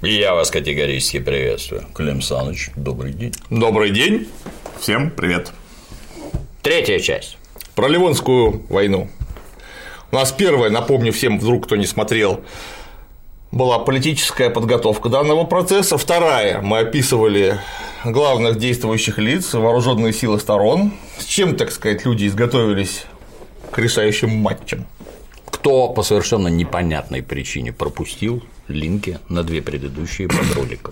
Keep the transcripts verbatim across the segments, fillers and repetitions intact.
И я вас категорически приветствую. Клим Саныч, добрый день. Добрый день. Всем привет. Третья часть. Про Ливонскую войну. У нас первая, напомню всем, вдруг кто не смотрел, была политическая подготовка данного процесса. Вторая, мы описывали главных действующих лиц, вооруженные силы сторон, с чем, так сказать, люди изготовились к решающим матчам. Кто по совершенно непонятной причине пропустил линки на две предыдущие под роликом.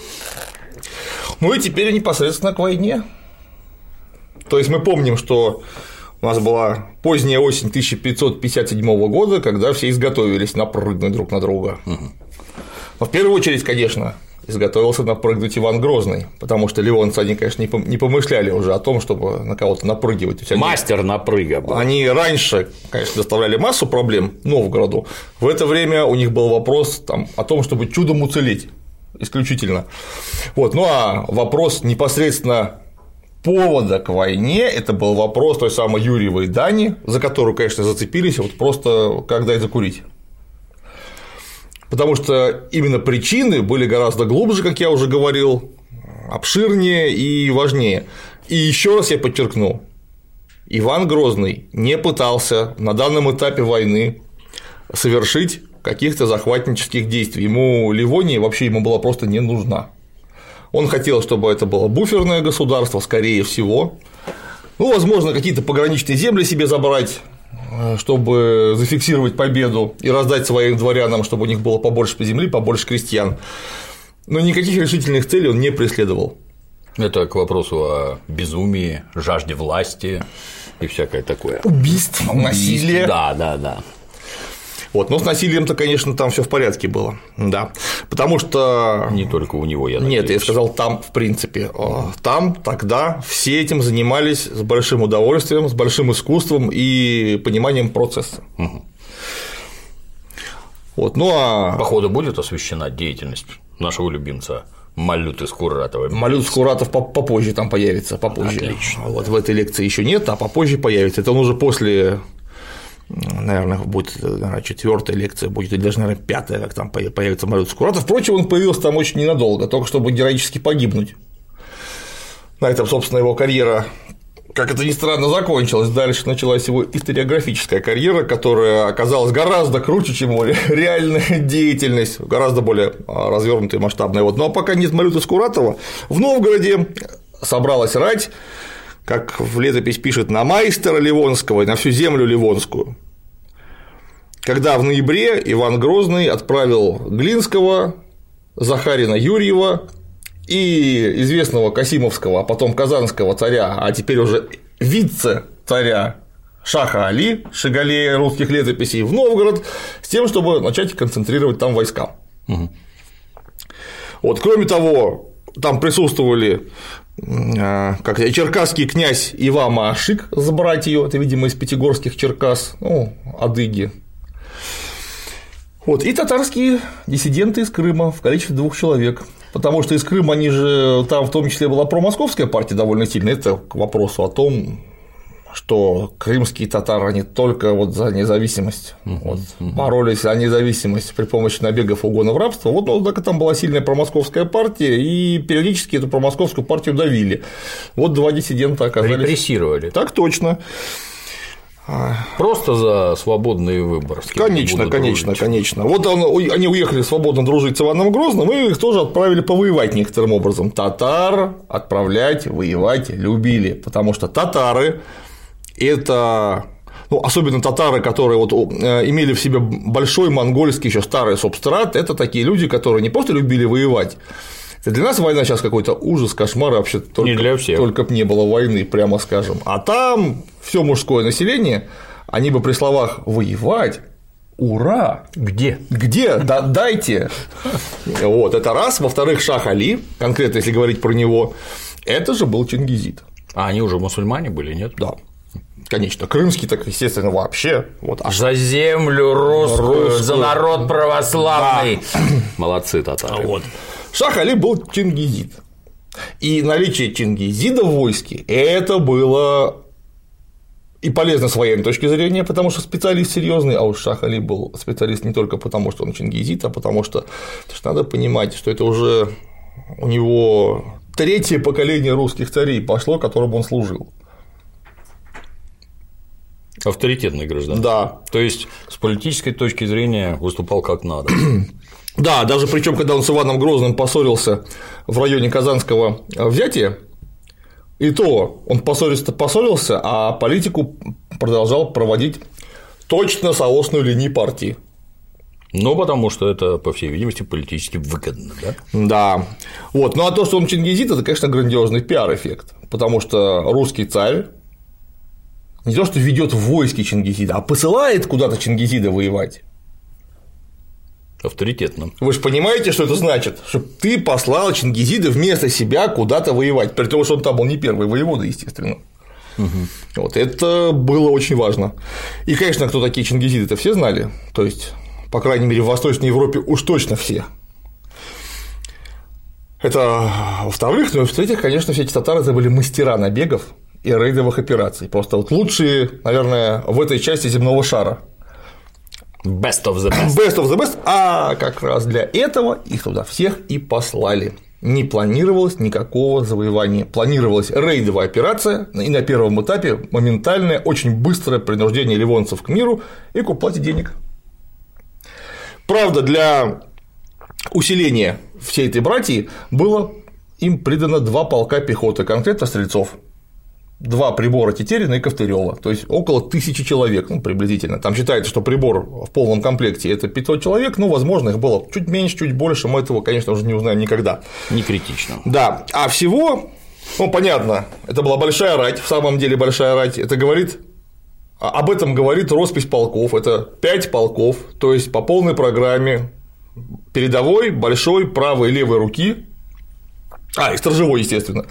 Ну и теперь непосредственно к войне. То есть мы помним, что у нас была поздняя осень тысяча пятьсот пятьдесят седьмого года, когда все изготовились напрыгнуть друг на друга. Угу. Но в первую очередь, конечно, изготовился напрыгнуть Иван Грозный, потому что ливонцы, они, конечно, не помышляли уже о том, чтобы на кого-то напрыгивать. Они, Мастер напрыга был. Они раньше, конечно, доставляли массу проблем Новгороду. В это время у них был вопрос там, о том, чтобы чудом уцелеть исключительно. Вот. Ну а вопрос непосредственно повода к войне – это был вопрос той самой Юрьевой дани, за которую, конечно, зацепились вот просто как дать закурить. Потому что именно причины были гораздо глубже, как я уже говорил, обширнее и важнее. И еще раз я подчеркну, Иван Грозный не пытался на данном этапе войны совершить каких-то захватнических действий. Ему Ливония вообще ему была просто не нужна. Он хотел, чтобы это было буферное государство, скорее всего. Ну, возможно, какие-то пограничные земли себе забрать, чтобы зафиксировать победу и раздать своим дворянам, чтобы у них было побольше земли, побольше крестьян. Но никаких решительных целей он не преследовал. Это к вопросу о безумии, жажде власти и всякое такое. Убийств, насилие. Да, да, да. Вот, но с насилием-то, конечно, там все в порядке было, да, потому что… Не только у него, я надеюсь. Нет, я сказал там, в принципе, там тогда все этим занимались с большим удовольствием, с большим искусством и пониманием процесса. Угу. Вот, ну а… По ходу будет освещена деятельность нашего любимца Малюты Скуратова? Малют Скуратов попозже там появится, попозже. Отлично. Вот в этой лекции еще нет, а попозже появится. Это он уже после… Наверное, будет четвертая лекция, будет, или даже, наверное, пятая, как там появится Малют Скуратов. Впрочем, он появился там очень ненадолго, только чтобы героически погибнуть. На этом, собственно, его карьера, как это ни странно, закончилась. Дальше началась его историографическая карьера, которая оказалась гораздо круче, чем его реальная деятельность, гораздо более развернутая и масштабная. Вот. Ну а пока нет Малюта Скуратова, в Новгороде собралась рать, как в летопись пишет, на майстера Ливонского и на всю землю Ливонскую. Когда в ноябре Иван Грозный отправил Глинского, Захарина Юрьева и известного Касимовского, а потом Казанского царя, а теперь уже вице-царя Шаха Али, Шигалея русских летописей, в Новгород с тем, чтобы начать концентрировать там войска. Угу. Вот, кроме того, там присутствовали как черкасский князь Ива Маашик с братьев, это, видимо, из пятигорских Черкас, ну, адыги. Вот, и татарские диссиденты из Крыма в количестве двух человек, потому что из Крыма они же, там в том числе была промосковская партия довольно сильная, это к вопросу о том, что крымские татары, они только вот за независимость, uh-huh, вот, uh-huh. боролись за независимость при помощи набегов, угонов, рабства, вот, ну, так там была сильная промосковская партия, и периодически эту промосковскую партию давили. Вот два диссидента оказались… Репрессировали. Так точно. Просто за свободный выбор. Конечно, конечно, дружить. конечно. Вот он, они уехали свободно дружить с Иваном Грозным, и их тоже отправили повоевать некоторым образом. Татар отправлять, воевать любили, потому что татары – это, ну, особенно татары, которые вот имели в себе большой монгольский еще старый субстрат, это такие люди, которые не просто любили воевать. Это для нас война сейчас какой-то ужас, кошмар, вообще только, не для всех. Только б не было войны, прямо скажем. А там все мужское население, они бы при словах воевать, ура! Где? Где? Да, дайте. Вот, это раз. Во-вторых, Шах Али, конкретно если говорить про него, это же был чингизид. А они уже мусульмане были, нет? Да. Конечно, крымский, так, естественно, вообще. Вот, а... За землю русскую, русскую, за народ православный. Да. Молодцы татары. Вот. Шах Али был чингизид. И наличие чингизида в войске – это было и полезно с военной точки зрения, потому что специалист серьезный, а уж Шах Али был специалист не только потому, что он чингизид, а потому что, что надо понимать, что это уже у него третье поколение русских царей пошло, которому он служил. Авторитетный гражданин. Да. То есть с политической точки зрения выступал как надо. Да, даже причем, когда он с Иваном Грозным поссорился в районе Казанского взятия, и то он поссорился, поссорился, а политику продолжал проводить точно соосную линию партии. Ну, потому что это, по всей видимости, политически выгодно, да? Да. Вот. Ну а то, что он чингизид, это, конечно, грандиозный пиар-эффект, потому что русский царь не то, что ведет в войске чингизида, а посылает куда-то чингизида воевать. Авторитетно. Вы же понимаете, что это значит? Что ты послал чингизида вместо себя куда-то воевать, при том, что он там был не первый воевода, естественно. Угу. Вот это было очень важно. И, конечно, кто такие чингизиды, это все знали. То есть, по крайней мере, в Восточной Европе уж точно все. Это во-вторых, ну и в-третьих, конечно, все эти татары это были мастера набегов и рейдовых операций. Просто вот лучшие, наверное, в этой части земного шара. Best of the best. Best of the best, а как раз для этого их туда всех и послали. Не планировалось никакого завоевания. Планировалась рейдовая операция, и на первом этапе моментальное, очень быстрое принуждение ливонцев к миру и к уплате денег. Правда, для усиления всей этой братьи было им придано два полка пехоты, конкретно стрельцов. Два прибора Тетерина и Ковтырёва, то есть около тысячи человек, ну, приблизительно. Там считается, что прибор в полном комплекте – это пятьсот человек, но, возможно, их было чуть меньше, чуть больше, мы этого, конечно, уже не узнаем никогда. Не критично. Да, а всего, ну, понятно, это была большая рать, в самом деле большая рать, это говорит, об этом говорит роспись полков, это пять полков, то есть по полной программе передовой, большой, правой и левой руки, а, и сторожевой, естественно.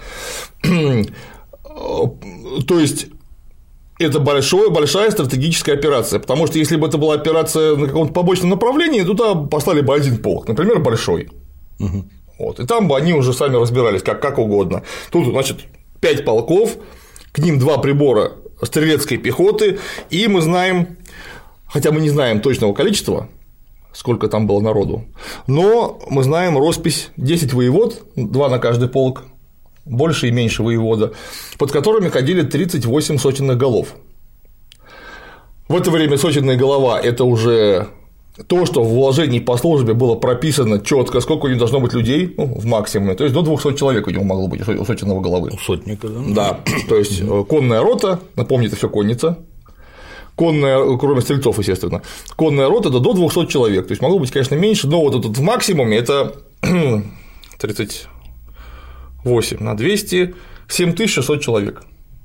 То есть это большое, большая стратегическая операция, потому что если бы это была операция на каком-то побочном направлении, туда послали бы один полк, например, большой. Угу. Вот, и там бы они уже сами разбирались как, как угодно. Тут, значит, пять полков, к ним два прибора стрелецкой пехоты, и мы знаем, хотя мы не знаем точного количества, сколько там было народу, но мы знаем роспись десять воевод, два на каждый полк, больше и меньше воевода, под которыми ходили тридцать восемь сотенных голов. В это время сотенная голова – это уже то, что в уложении по службе было прописано четко, сколько у него должно быть людей, ну, в максимуме, то есть до двухсот человек у него могло быть у сотенного головы. У сотника, да? Да, то есть конная рота, напомню, это все конница, конная, кроме стрельцов, естественно, конная рота – это до двухсот человек, то есть могло быть, конечно, меньше, но вот этот в максимуме – это тридцать восемь на двести – семь тысяч шестьсот человек.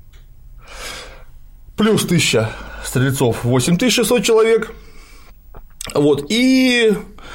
Плюс тысяча стрельцов – восемь тысяч шестьсот человек. Вот, и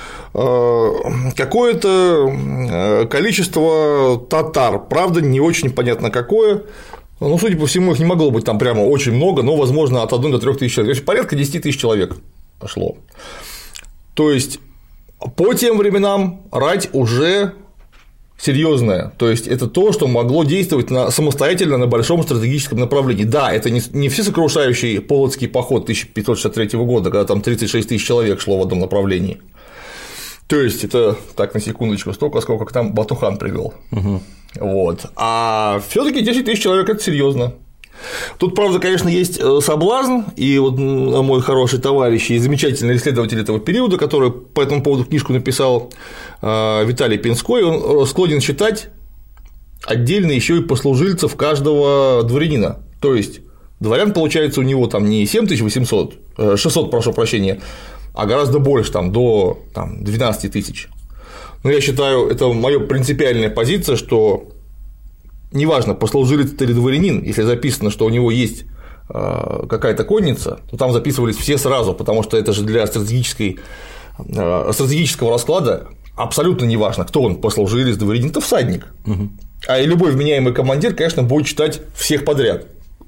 какое-то количество татар, правда, не очень понятно какое. Ну, судя по всему, их не могло быть там прямо очень много, но, возможно, от одной до трёх тысяч человек. То есть порядка десять тысяч человек пошло. То есть по тем временам рать уже серьезная, то есть это то, что могло действовать на, самостоятельно на большом стратегическом направлении. Да, это не, не всесокрушающий Полоцкий поход тысяча пятьсот шестьдесят третьего года, когда там тридцать шесть тысяч человек шло в одном направлении. То есть это, так, на секундочку, столько, сколько к нам Батухан привел. Угу. Вот. А все-таки десять тысяч человек – это серьезно. Тут, правда, конечно, есть соблазн, и вот мой хороший товарищ и замечательный исследователь этого периода, который по этому поводу книжку написал, Виталий Пинской, он склонен считать отдельно еще и послужильцев каждого дворянина. То есть дворян, получается, у него там не семь тысяч восемьсот, шестьсот, прошу прощения, а гораздо больше, там, до там, двенадцать тысяч. Но я считаю, это моя принципиальная позиция, что неважно, послужилец или дворянин, если записано, что у него есть какая-то конница, то там записывались все сразу, потому что это же для стратегической, стратегического расклада абсолютно неважно, кто он, послужилец, дворянин, это всадник. Угу. А и любой вменяемый командир, конечно, будет читать всех подряд.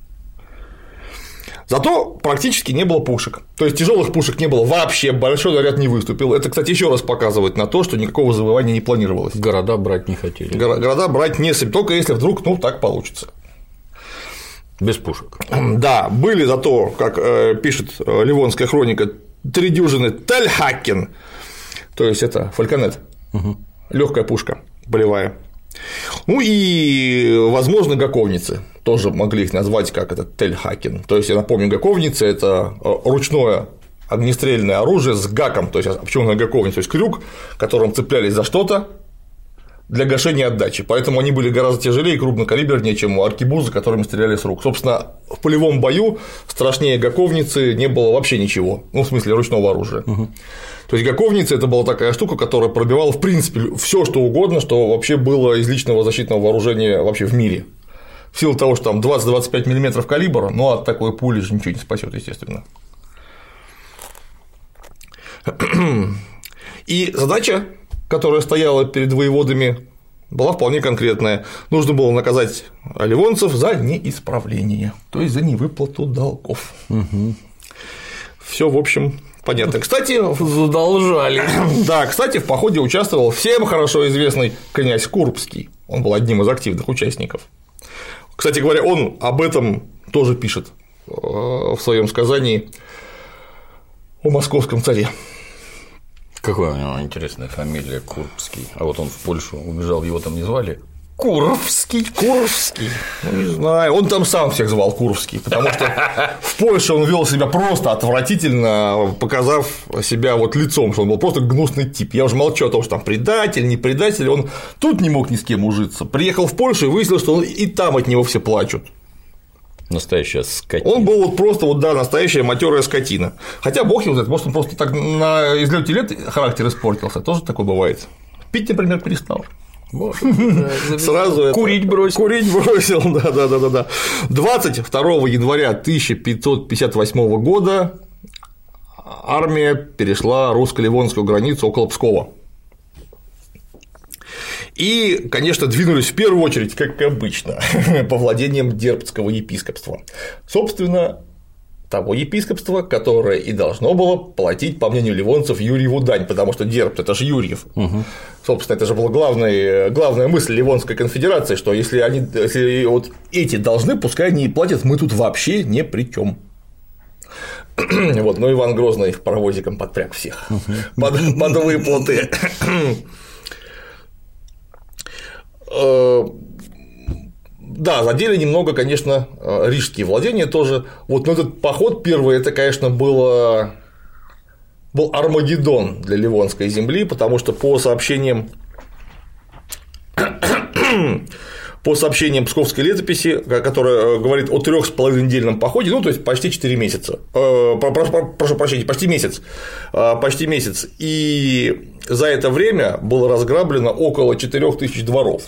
Зато практически не было пушек. То есть тяжелых пушек не было вообще, большой наряд не выступил. Это, кстати, еще раз показывает на то, что никакого завоевания не планировалось. Города брать не хотели. Горо- города брать не собирались, только если вдруг, ну, так получится. Без пушек. Да, были зато, как э, пишет э, Ливонская хроника, три дюжины Тельхакен, то есть это фальконет, угу. Легкая пушка болевая. Ну и, возможно, гаковницы. Тоже могли их назвать как это Тельхакен. То есть, я напомню, гаковница – это ручное огнестрельное оружие с гаком. То есть, а почему на гаковнице? То есть крюк, которым цеплялись за что-то для гашения отдачи. Поэтому они были гораздо тяжелее и крупнокалибернее, чем аркебузы, которыми стреляли с рук. Собственно, в полевом бою страшнее гаковницы не было вообще ничего. Ну, в смысле, ручного оружия. Угу. То есть гаковница – это была такая штука, которая пробивала в принципе все, что угодно, что вообще было из личного защитного вооружения вообще в мире. В силу того, что там двадцать-двадцать пять миллиметров калибра, но от такой пули же ничего не спасет, естественно. И задача, которая стояла перед воеводами, была вполне конкретная. Нужно было наказать ливонцев за неисправление, то есть за невыплату долгов. Угу. Все, в общем, понятно. Кстати, задолжали. Да, кстати, в походе участвовал всем хорошо известный князь Курбский. Он был одним из активных участников. Кстати говоря, он об этом тоже пишет в своем сказании о московском царе. Какая у него интересная фамилия Курбский. А вот он в Польшу убежал, его там не звали? Куровский. Куровский. Ну, не знаю. Он там сам всех звал Куровский, потому что в Польше он вел себя просто отвратительно, показав себя вот лицом, что он был просто гнусный тип. Я уже молчу о том, что там предатель, не предатель. Он тут не мог ни с кем ужиться. Приехал в Польшу и выяснил, что он и там от него все плачут. Настоящая скотина. Он был вот просто вот, да, настоящая матерая скотина. Хотя бог его знает, может, он просто так на излете лет характер испортился. Тоже такое бывает. Пить, например, перестал. Сразу курить бросил. Курить бросил, да, да, да, да, да. двадцать второго января тысяча пятьсот пятьдесят восьмого года армия перешла русско-ливонскую границу около Пскова. И, конечно, двинулись в первую очередь, как обычно, по владениям Дербцкого епископства. Собственно, того епископства, которое и должно было платить, по мнению ливонцев, Юрьеву дань, потому что Дербт – это же Юрьев. Угу. Собственно, это же была главная, главная мысль Ливонской конфедерации, что если, они, если вот эти должны, пускай они и платят, мы тут вообще ни при чем. Вот, но Иван Грозный их паровозиком подпряг всех под, под выплаты. Да, задели немного, конечно, рижские владения тоже. Вот, но этот поход первый, это, конечно, было... был Армагеддон для Ливонской земли, потому что по сообщениям по сообщениям Псковской летописи, которая говорит о трех с половиной недельном походе, ну, то есть почти четыре месяца, э, прошу, прошу прощения, почти месяц, э, почти месяц, и за это время было разграблено около четырёх тысяч дворов.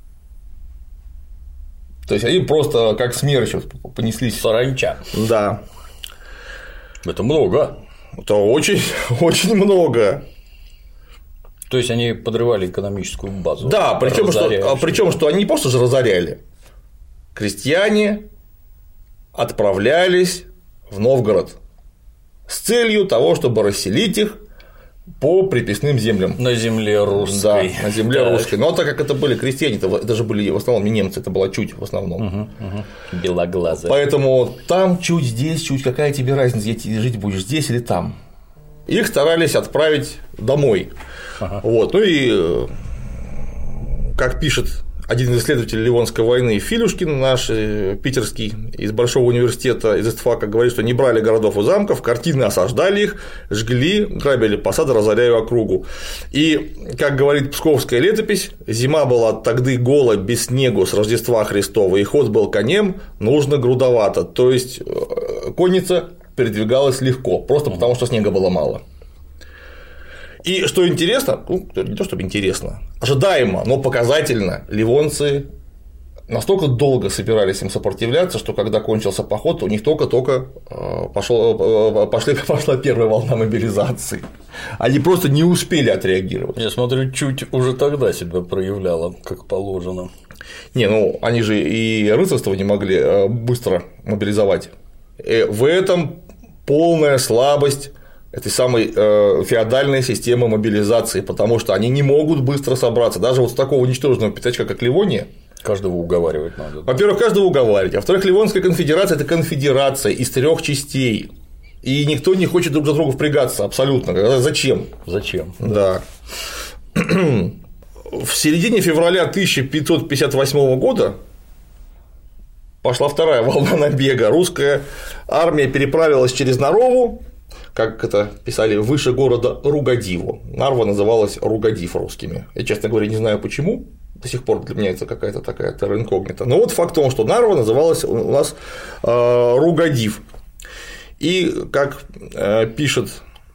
То есть они просто как смерч понеслись. Саранча. Да. Это много. Это очень, очень много. То есть они подрывали экономическую базу. Да, причем что, причем, что они не просто же разоряли. Крестьяне отправлялись в Новгород с целью того, чтобы расселить их по приписным землям. На земле русской. Да, на земле так. русской. Но так как это были крестьяне, это же были в основном не немцы, это была чуть в основном. Угу, угу. Белоглазые. Поэтому там чуть, здесь чуть, какая тебе разница, где жить будешь, здесь или там. Их старались отправить домой. Ага. Вот. Ну и, как пишет один из исследователей Ливонской войны Филюшкин, наш питерский, из Большого университета, из ИСТФАКа, говорит, что не брали городов и замков, картины осаждали их, жгли, грабили посады, разоряя округу. И, как говорит Псковская летопись, зима была тогда гола, без снегу с Рождества Христова, и ход был конем, нужно грудовато, то есть конница передвигалась легко, просто потому что снега было мало. И что интересно, ну, не то чтобы интересно, ожидаемо, но показательно, ливонцы настолько долго собирались им сопротивляться, что когда кончился поход, у них только-только пошло, пошли, пошла первая волна мобилизации. Они просто не успели отреагировать. Я смотрю, чуть уже тогда себя проявляло, как положено. Не, ну они же и рыцарство не могли быстро мобилизовать. И в этом полная слабость этой самой э, феодальной системы мобилизации, потому что они не могут быстро собраться. Даже вот с такого ничтожного пятачка, как Ливония, Каждого уговаривать надо. Во-первых, каждого уговаривать. А во-вторых, Ливонская конфедерация – это конфедерация из трех частей. И никто не хочет друг за друга впрягаться абсолютно. Зачем? Зачем? Да. В середине февраля тысяча пятьсот пятьдесят восьмого года пошла вторая волна набега. Русская армия переправилась через Нарову, как это писали, выше города Ругадиву. Нарва называлась Ругадив русскими. Я, честно говоря, не знаю почему. До сих пор для меня это какая-то такая терра инкогнита. Но вот факт в том, что Нарва называлась у нас э, Ругадив. И, как э, пишет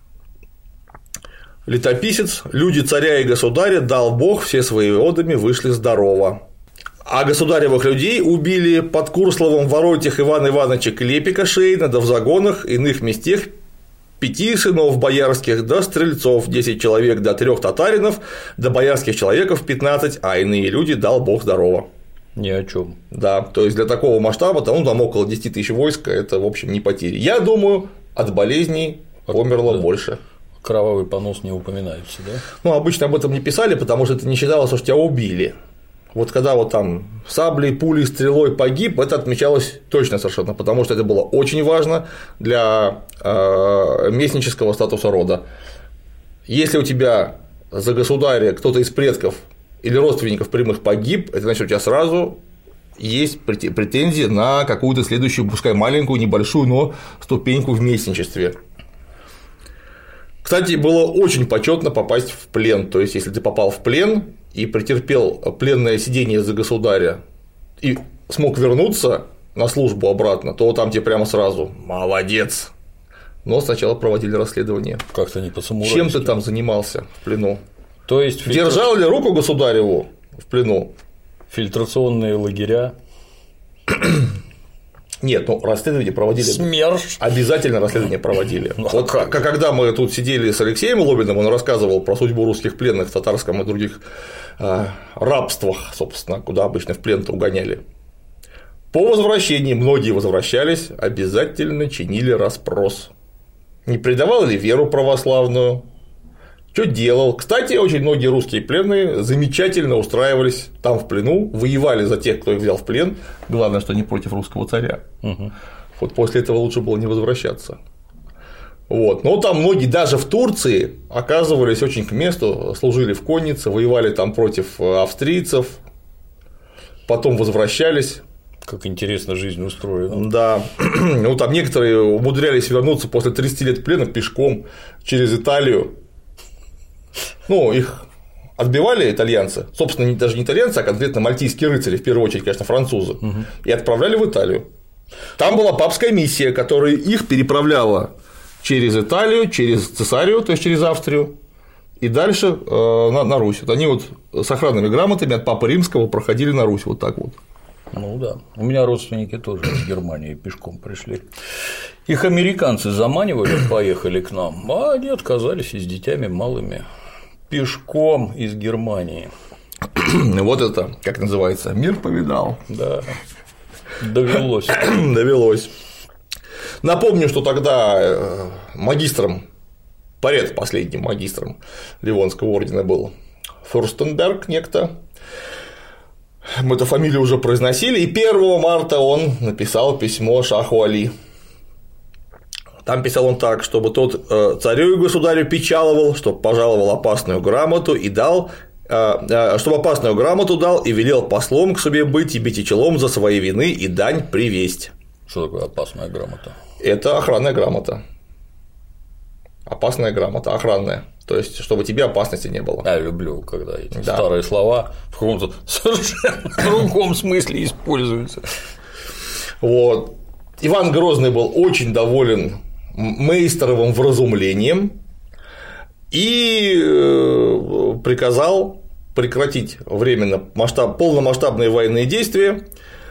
летописец, люди царя и государя дал Бог, все своими водами вышли здорово. А государевых людей убили под Курсловом в воротях Ивана Ивановича Клепика Шейна, да в загонах иных местах пяти сынов боярских, да стрельцов десять человек, да трех татаринов, да боярских человеков пятнадцать, а иные люди дал Бог здорово. Ни о чем. Да, то есть для такого масштаба, там, ну, там около десяти тысяч войска, это, в общем, не потери. Я думаю, от болезней померло да. больше. Кровавый понос не упоминается, да? Ну, обычно об этом не писали, потому что это не считалось, что тебя убили. Вот когда вот там саблей, пулей, стрелой погиб, это отмечалось точно совершенно, потому что это было очень важно для э, местнического статуса рода. Если у тебя за государя кто-то из предков или родственников прямых погиб, это значит, у тебя сразу есть претензии на какую-то следующую, пускай маленькую, небольшую, но ступеньку в местничестве. Кстати, было очень почетно попасть в плен. То есть, если ты попал в плен и претерпел пленное сидение за государя и смог вернуться на службу обратно, то там тебе прямо сразу молодец. Но сначала проводили расследование. Как-то не по-самурайски. Чем ты там занимался в плену? То есть фильтр... Держал ли руку государеву в плену? Фильтрационные лагеря. Нет, ну расследование проводили. СМЕРШ. Обязательно расследование проводили. Ну, вот как? Когда мы тут сидели с Алексеем Лобиным, он рассказывал про судьбу русских пленных в татарском и других э, рабствах, собственно, куда обычно в плен-то угоняли. По возвращении многие возвращались, обязательно чинили расспрос. Не предавал ли веру православную? Что делал? Кстати, очень многие русские пленные замечательно устраивались там в плену, воевали за тех, кто их взял в плен. Главное, что не против русского царя. Угу. Вот после этого лучше было не возвращаться. Вот. Но там многие даже в Турции оказывались очень к месту, служили в коннице, воевали там против австрийцев, потом возвращались. Как интересно жизнь устроена. Да. Ну, там некоторые умудрялись вернуться после тридцати лет плена пешком через Италию. Ну, их отбивали итальянцы, собственно, даже не итальянцы, а конкретно мальтийские рыцари, в первую очередь, конечно, французы, угу. и отправляли в Италию. Там была папская миссия, которая их переправляла через Италию, через Цесарию, то есть через Австрию, и дальше э, на, на Русь. Вот они вот с охранными грамотами от Папы Римского проходили на Русь, вот так вот. Ну да, у меня родственники тоже из Германии пешком пришли. Их американцы заманивали, поехали к нам, а они отказались и с детьми малыми. Пешком из Германии. Вот это, как называется, мир повидал. Да, довелось. Довелось. Напомню, что тогда магистром, поряд последним магистром Ливонского ордена был Фюрстенберг некто. Мы эту фамилию уже произносили, и первого марта он написал письмо шаху Али. Там писал он так, чтобы тот царю и государю печаловал, чтобы пожаловал опасную грамоту и дал, чтобы опасную грамоту дал и велел послом к себе быть и бить и челом за свои вины и дань привесть. Что такое опасная грамота? Это охранная грамота. Опасная грамота, охранная. То есть, чтобы тебе опасности не было. Я люблю, когда эти да. старые слова в каком-то совершенно другом смысле используются. Вот. Иван Грозный был очень доволен Мейстеровым вразумлением и приказал прекратить временно масштаб, полномасштабные военные действия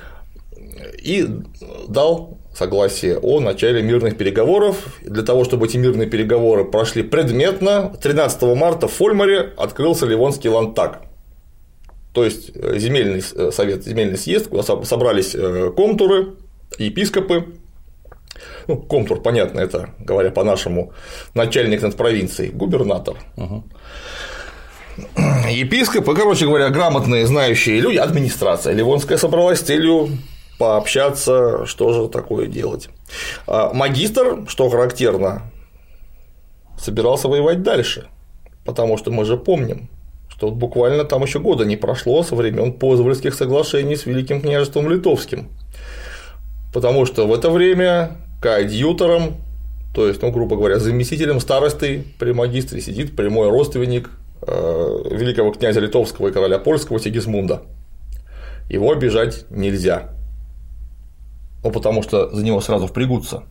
и дал согласие о начале мирных переговоров. Для того, чтобы эти мирные переговоры прошли предметно, тринадцатого марта в Фольмаре открылся Ливонский ландтаг, то есть земельный совет, земельный съезд, куда собрались комтуры, епископы. Ну, комтур, понятно, это, говоря по-нашему, начальник над провинцией, губернатор. Угу. епископы, короче говоря, грамотные, знающие люди, администрация ливонская собралась с целью пообщаться, что же такое делать. Магистр, что характерно, собирался воевать дальше, потому что мы же помним, что вот буквально там еще года не прошло со времен Позвольских соглашений с Великим княжеством Литовским, потому что в это время коадьютором, то есть, ну, грубо говоря, заместителем старосты при магистре сидит прямой родственник великого князя Литовского и короля польского Сигизмунда. Его обижать нельзя, ну, потому что за него сразу впрягутся.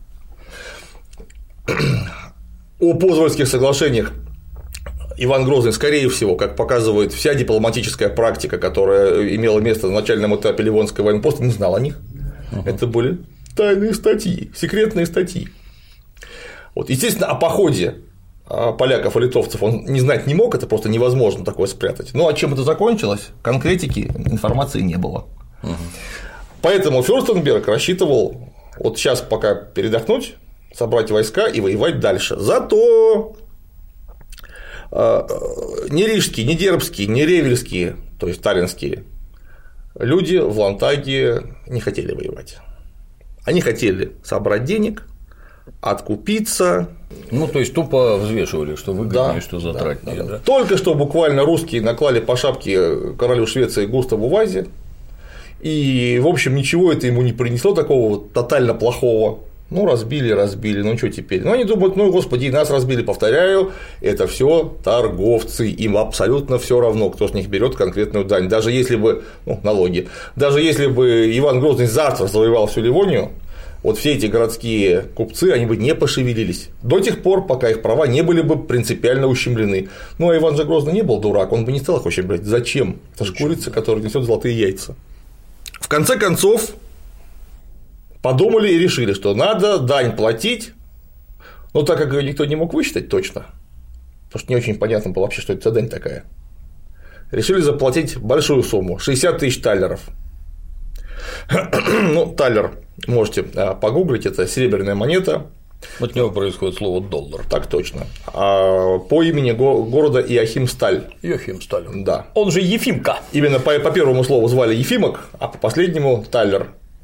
О Позвольских соглашениях Иван Грозный, скорее всего, как показывает вся дипломатическая практика, которая имела место на начальном этапе Ливонской войны, просто не знал о них. Uh-huh. Это были тайные статьи, секретные статьи. Вот, естественно, о походе поляков и литовцев он не знать не мог, это просто невозможно такое спрятать. Ну а чем это закончилось, конкретики информации не было. Uh-huh. Поэтому Фюрстенберг рассчитывал вот сейчас пока передохнуть, собрать войска и воевать дальше. Зато ни рижские, ни дербские, ни ревельские, то есть таллинские люди в Лантаге не хотели воевать. Они хотели собрать денег, откупиться. Ну, то есть тупо взвешивали, что выгоднее, да, что затратнее. Да, да, да. Да. Только что буквально русские наклали по шапке королю Швеции Густаву Вазе, и, в общем, ничего это ему не принесло такого вот тотально плохого. Ну, разбили, разбили, ну что теперь? Ну, они думают, ну, господи, нас разбили, повторяю, это все торговцы, им абсолютно все равно, кто с них берет конкретную дань. Даже если бы, ну, налоги, даже если бы Иван Грозный завтра завоевал всю Ливонию, вот все эти городские купцы, они бы не пошевелились до тех пор, пока их права не были бы принципиально ущемлены. Ну, а Иван же Грозный не был дурак, он бы не стал их ущемлять. Зачем? Это же курица, которая несет золотые яйца. В конце концов, подумали и решили, что надо дань платить, но так как никто не мог высчитать точно, потому что не очень понятно было вообще, что это за дань такая, решили заплатить большую сумму – шестьдесят тысяч таллеров. Ну, таллер можете погуглить, это серебряная монета. От него происходит слово доллар. Так точно. А по имени го- города Иохимсталь. Иохимсталь. Да. Он же Ефимка. Именно по, по первому слову звали Ефимок, а по последнему таллер.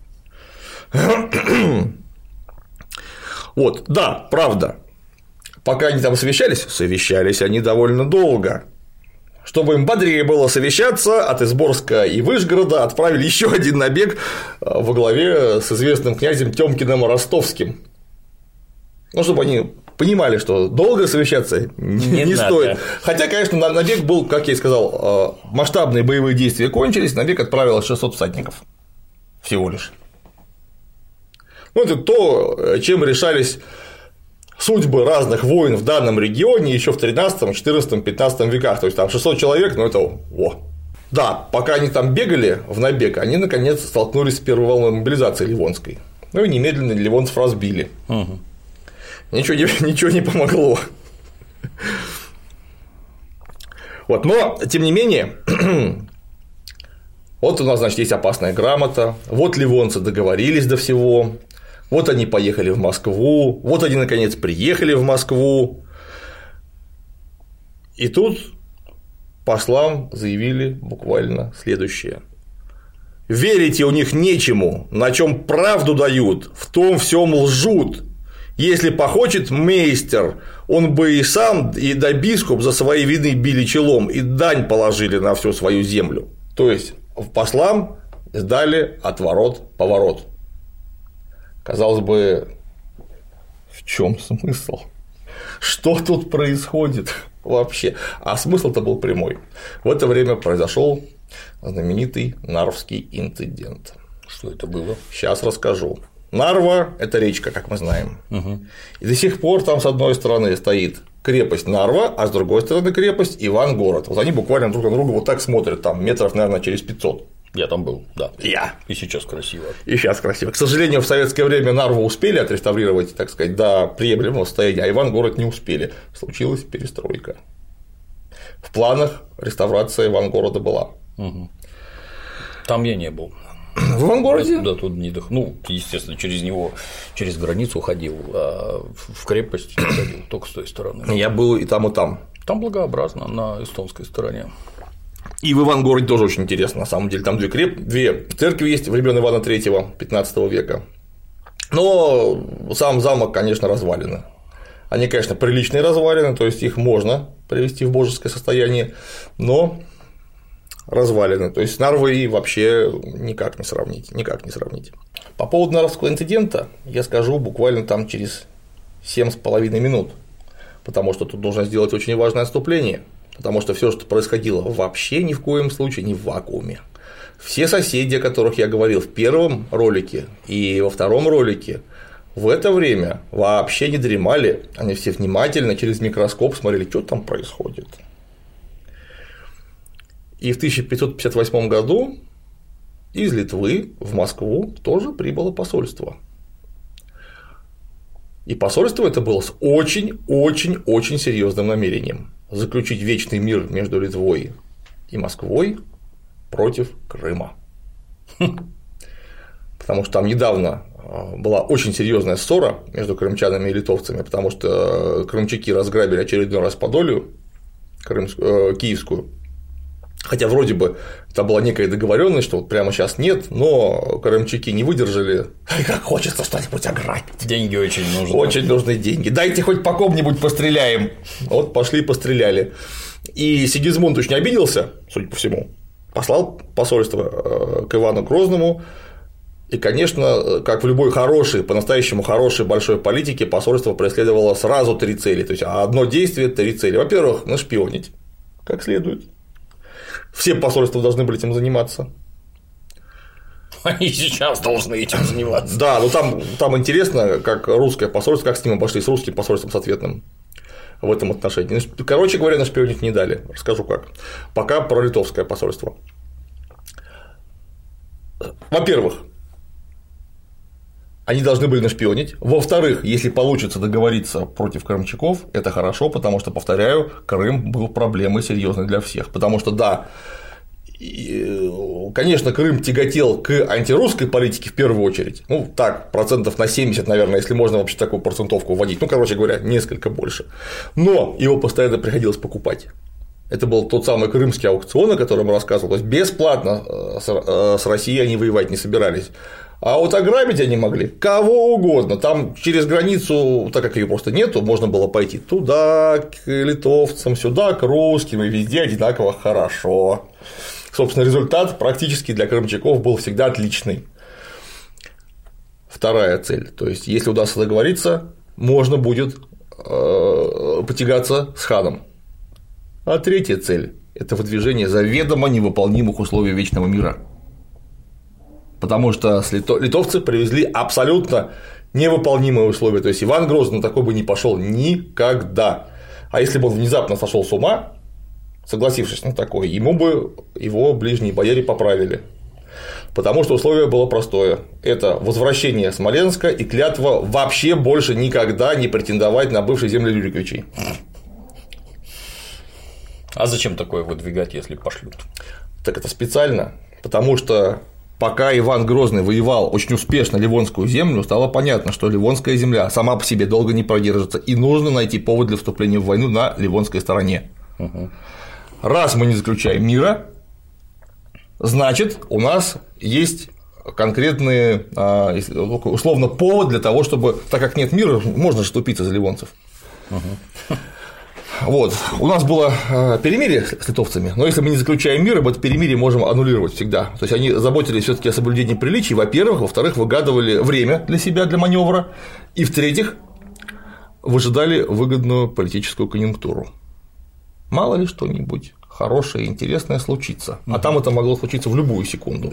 Вот, да, правда. Пока они там совещались, совещались они довольно долго. Чтобы им бодрее было совещаться, от Изборска и Вышгорода отправили еще один набег во главе с известным князем Тёмкиным Ростовским. Ну, чтобы они понимали, что долго совещаться не, не стоит. Хотя, конечно, набег был, как я и сказал, масштабные боевые действия кончились, набег отправило шестьсот всадников всего лишь. Ну, это то, чем решались судьбы разных войн в данном регионе еще в тринадцатом, четырнадцатом, пятнадцатом веках. То есть там шестьсот человек, ну это о. Да, пока они там бегали в набег, они наконец столкнулись с первой волной мобилизации ливонской. Ну и немедленно ливонцев разбили. Угу. Ничего, ничего не помогло. Вот, но, тем не менее, вот у нас, значит, есть опасная грамота, вот ливонцы договорились до всего, вот они поехали в Москву, вот они, наконец, приехали в Москву, и тут послам заявили буквально следующее. Верите у них нечему, на чем правду дают, в том всем лжут. Если похочет мейстер, он бы и сам, и да бискуп за свои вины били челом, и дань положили на всю свою землю. То есть послам сдали отворот-поворот. Казалось бы, в чем смысл? Что тут происходит вообще? А смысл-то был прямой. В это время произошел знаменитый Нарвский инцидент. Что это было? Сейчас расскажу. Нарва – это речка, как мы знаем. Угу. И до сих пор там с одной стороны стоит крепость Нарва, а с другой стороны крепость Ивангород. Вот они буквально друг на друга вот так смотрят, там метров, наверное, через пятьсот. Я там был, да. Я. И сейчас красиво. И сейчас красиво. К сожалению, в советское время Нарву успели отреставрировать, так сказать, до приемлемого состояния, а Ивангород не успели. Случилась перестройка. В планах реставрация Ивангорода была. Угу. Там я не был. В Ивангороде? Да, тут не дох... Ну, естественно, через него, через границу ходил, а в крепость не ходил, только с той стороны. Я был и там, и там. Там благообразно на эстонской стороне. И в Ивангороде тоже очень интересно, на самом деле, там две, креп... две церкви есть времен Ивана третьего, пятнадцатого века. Но сам замок, конечно, развалины. Они, конечно, приличные развалины, то есть их можно привести в божеское состояние, но развалины. То есть с Нарвой вообще никак не сравнить, никак не сравнить. По поводу Нарвского инцидента я скажу буквально там через семь с половиной минут, потому что тут нужно сделать очень важное отступление, потому что все, что происходило, вообще ни в коем случае не в вакууме. Все соседи, о которых я говорил в первом ролике и во втором ролике, в это время вообще не дремали, они все внимательно через микроскоп смотрели, что там происходит. И в тысяча пятьсот пятьдесят восьмом году из Литвы в Москву тоже прибыло посольство. И посольство это было с очень-очень-очень серьезным намерением заключить вечный мир между Литвой и Москвой против Крыма. Потому что там недавно была очень серьезная ссора между крымчанами и литовцами, потому что крымчаки разграбили очередной раз Подолью, крымскую, э, киевскую. Хотя вроде бы это была некая договоренность, что вот прямо сейчас нет, но крымчаки не выдержали. Как хочется что-нибудь ограбить. Деньги очень нужны. Очень нужны деньги. Дайте хоть по ком-нибудь постреляем. Вот пошли постреляли. И Сигизмунд очень обиделся, судя по всему, послал посольство к Ивану Грозному. И, конечно, как в любой хорошей, по-настоящему хорошей большой политике, посольство преследовало сразу три цели. То есть одно действие, три цели. Во-первых, нашпионить как следует. Все посольства должны были этим заниматься. Они сейчас должны этим заниматься. Да, но там, там интересно, как русское посольство, как с ним обошлись, с русским посольством, с ответным в этом отношении. Короче говоря, нашпионить не дали. Расскажу как. Пока про литовское посольство. Во-первых, они должны были нашпионить. Во-вторых, если получится договориться против крымчаков, это хорошо, потому что, повторяю, Крым был проблемой серьезной для всех. Потому что, да, конечно, Крым тяготел к антирусской политике в первую очередь. Ну, так, процентов на семьдесят, наверное, если можно вообще такую процентовку вводить. Ну, короче говоря, несколько больше. Но его постоянно приходилось покупать. Это был тот самый крымский аукцион, о котором я рассказывал. То есть бесплатно с Россией они воевать не собирались. А вот ограбить они могли кого угодно. Там через границу, так как ее просто нету, можно было пойти туда, к литовцам, сюда, к русским, и везде одинаково хорошо. Собственно, результат практически для крымчаков был всегда отличный. Вторая цель. То есть, если удастся договориться, можно будет потягаться с ханом. А третья цель – это выдвижение заведомо невыполнимых условий вечного мира. Потому что литовцы привезли абсолютно невыполнимые условия. То есть Иван Грозный на такой бы не пошел никогда. А если бы он внезапно сошел с ума, согласившись на такое, ему бы его ближние бояре поправили. Потому что условие было простое. Это возвращение Смоленска и клятва вообще больше никогда не претендовать на бывшие земли Рюриковичей. А зачем такое выдвигать, если пошлют? Так это специально, потому что пока Иван Грозный воевал очень успешно Ливонскую землю, стало понятно, что Ливонская земля сама по себе долго не продержится, и нужно найти повод для вступления в войну на Ливонской стороне. Угу. Раз мы не заключаем мира, значит, у нас есть конкретный, условно, повод для того, чтобы, так как нет мира, можно же вступиться за ливонцев. Угу. Вот. У нас было перемирие с литовцами, но если мы не заключаем мир, мы это перемирие можем аннулировать всегда. То есть они заботились все-таки о соблюдении приличий, во-первых, во-вторых, выгадывали время для себя, для маневра, и в-третьих, выжидали выгодную политическую конъюнктуру. Мало ли что-нибудь хорошее, интересное случится, а там это могло случиться в любую секунду.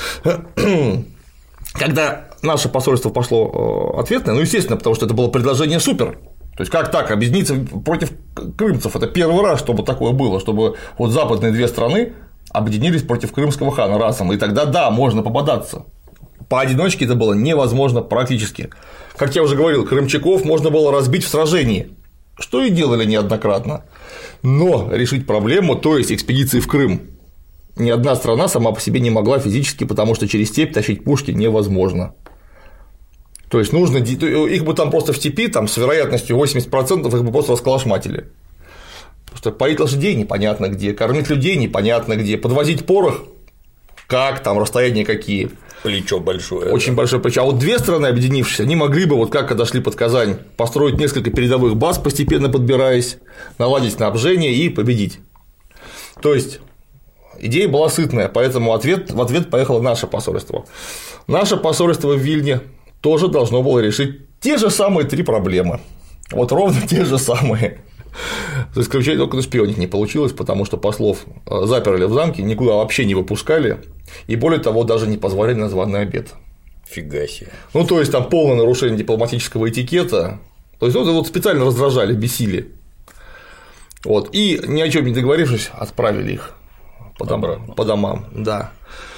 Когда наше посольство пошло ответное, ну, естественно, потому что это было предложение супер. То есть как так, объединиться против крымцев – это первый раз, чтобы такое было, чтобы вот западные две страны объединились против крымского хана разом, и тогда да, можно пободаться. Поодиночке это было невозможно практически. Как я уже говорил, крымчаков можно было разбить в сражении, что и делали неоднократно. Но решить проблему, то есть экспедиции в Крым, ни одна страна сама по себе не могла физически, потому что через степь тащить пушки невозможно. То есть нужно, их бы там просто в степи, там с вероятностью восемьдесят процентов их бы просто расколошматили. Потому что поить лошадей непонятно где, кормить людей непонятно где, подвозить порох как, там расстояния какие. Плечо большое. Очень да. большое плечо. А вот две страны, объединившись, они могли бы, вот как когда шли под Казань, построить несколько передовых баз, постепенно подбираясь, наладить снабжение и победить. То есть идея была сытная, поэтому ответ, в ответ поехало наше посольство. Наше посольство в Вильне тоже должно было решить те же самые три проблемы. Вот ровно те же самые. За исключением только на шпионить не получилось, потому что послов заперли в замке, никуда вообще не выпускали, и более того, даже не позволяли на званый обед. Фига себе. Ну, то есть, там полное нарушение дипломатического этикета. То есть, ну, вот специально раздражали, бесили. Вот. И ни о чем не договорившись, отправили их по, дом... по домам. Да.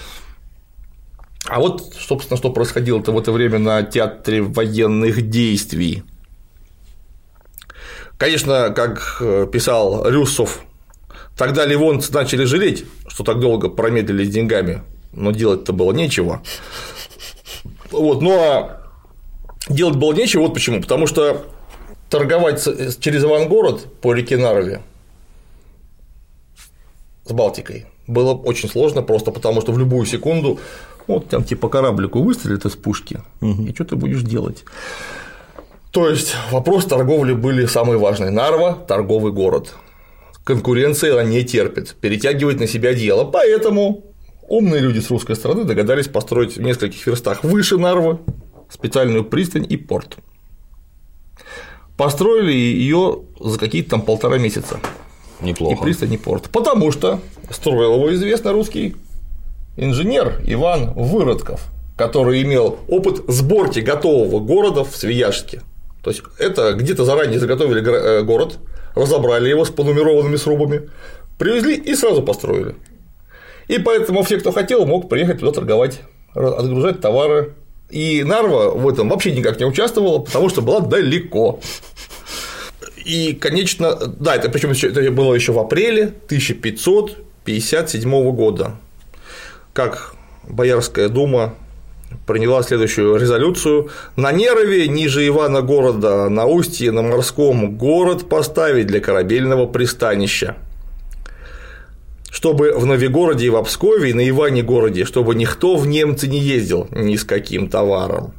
А вот, собственно, что происходило-то в это время на театре военных действий. Конечно, как писал Рюссов, тогда ливонцы начали жалеть, что так долго промедлили с деньгами, но делать-то было нечего. Вот, ну а делать было нечего, вот почему. Потому что торговать через Ивангород по реке Нарве с Балтикой было очень сложно, просто потому что в любую секунду вот там типа кораблику выстрелят из пушки, угу. и что ты будешь делать? То есть вопрос торговли были самый важный. Нарва – торговый город. Конкуренции она не терпит, перетягивает на себя дело. Поэтому умные люди с русской стороны догадались построить в нескольких верстах выше Нарвы специальную пристань и порт. Построили ее за какие-то там полтора месяца. Неплохо. И пристань, и порт. Потому что строил его известный русский инженер Иван Выродков, который имел опыт сборки готового города в Свияжске. То есть это где-то заранее заготовили город, разобрали его с понумерованными срубами, привезли и сразу построили. И поэтому все, кто хотел, мог приехать туда торговать, отгружать товары. И Нарва в этом вообще никак не участвовала, потому что была далеко. И, конечно, да, это причем это было еще в апреле тысяча пятьсот пятьдесят седьмого года, как Боярская дума приняла следующую резолюцию: на Нерове, ниже Ивана города, на устье, на морском, город поставить для корабельного пристанища, чтобы в Новигороде и в Пскове, и на Иване городе, чтобы никто в немцы не ездил ни с каким товаром.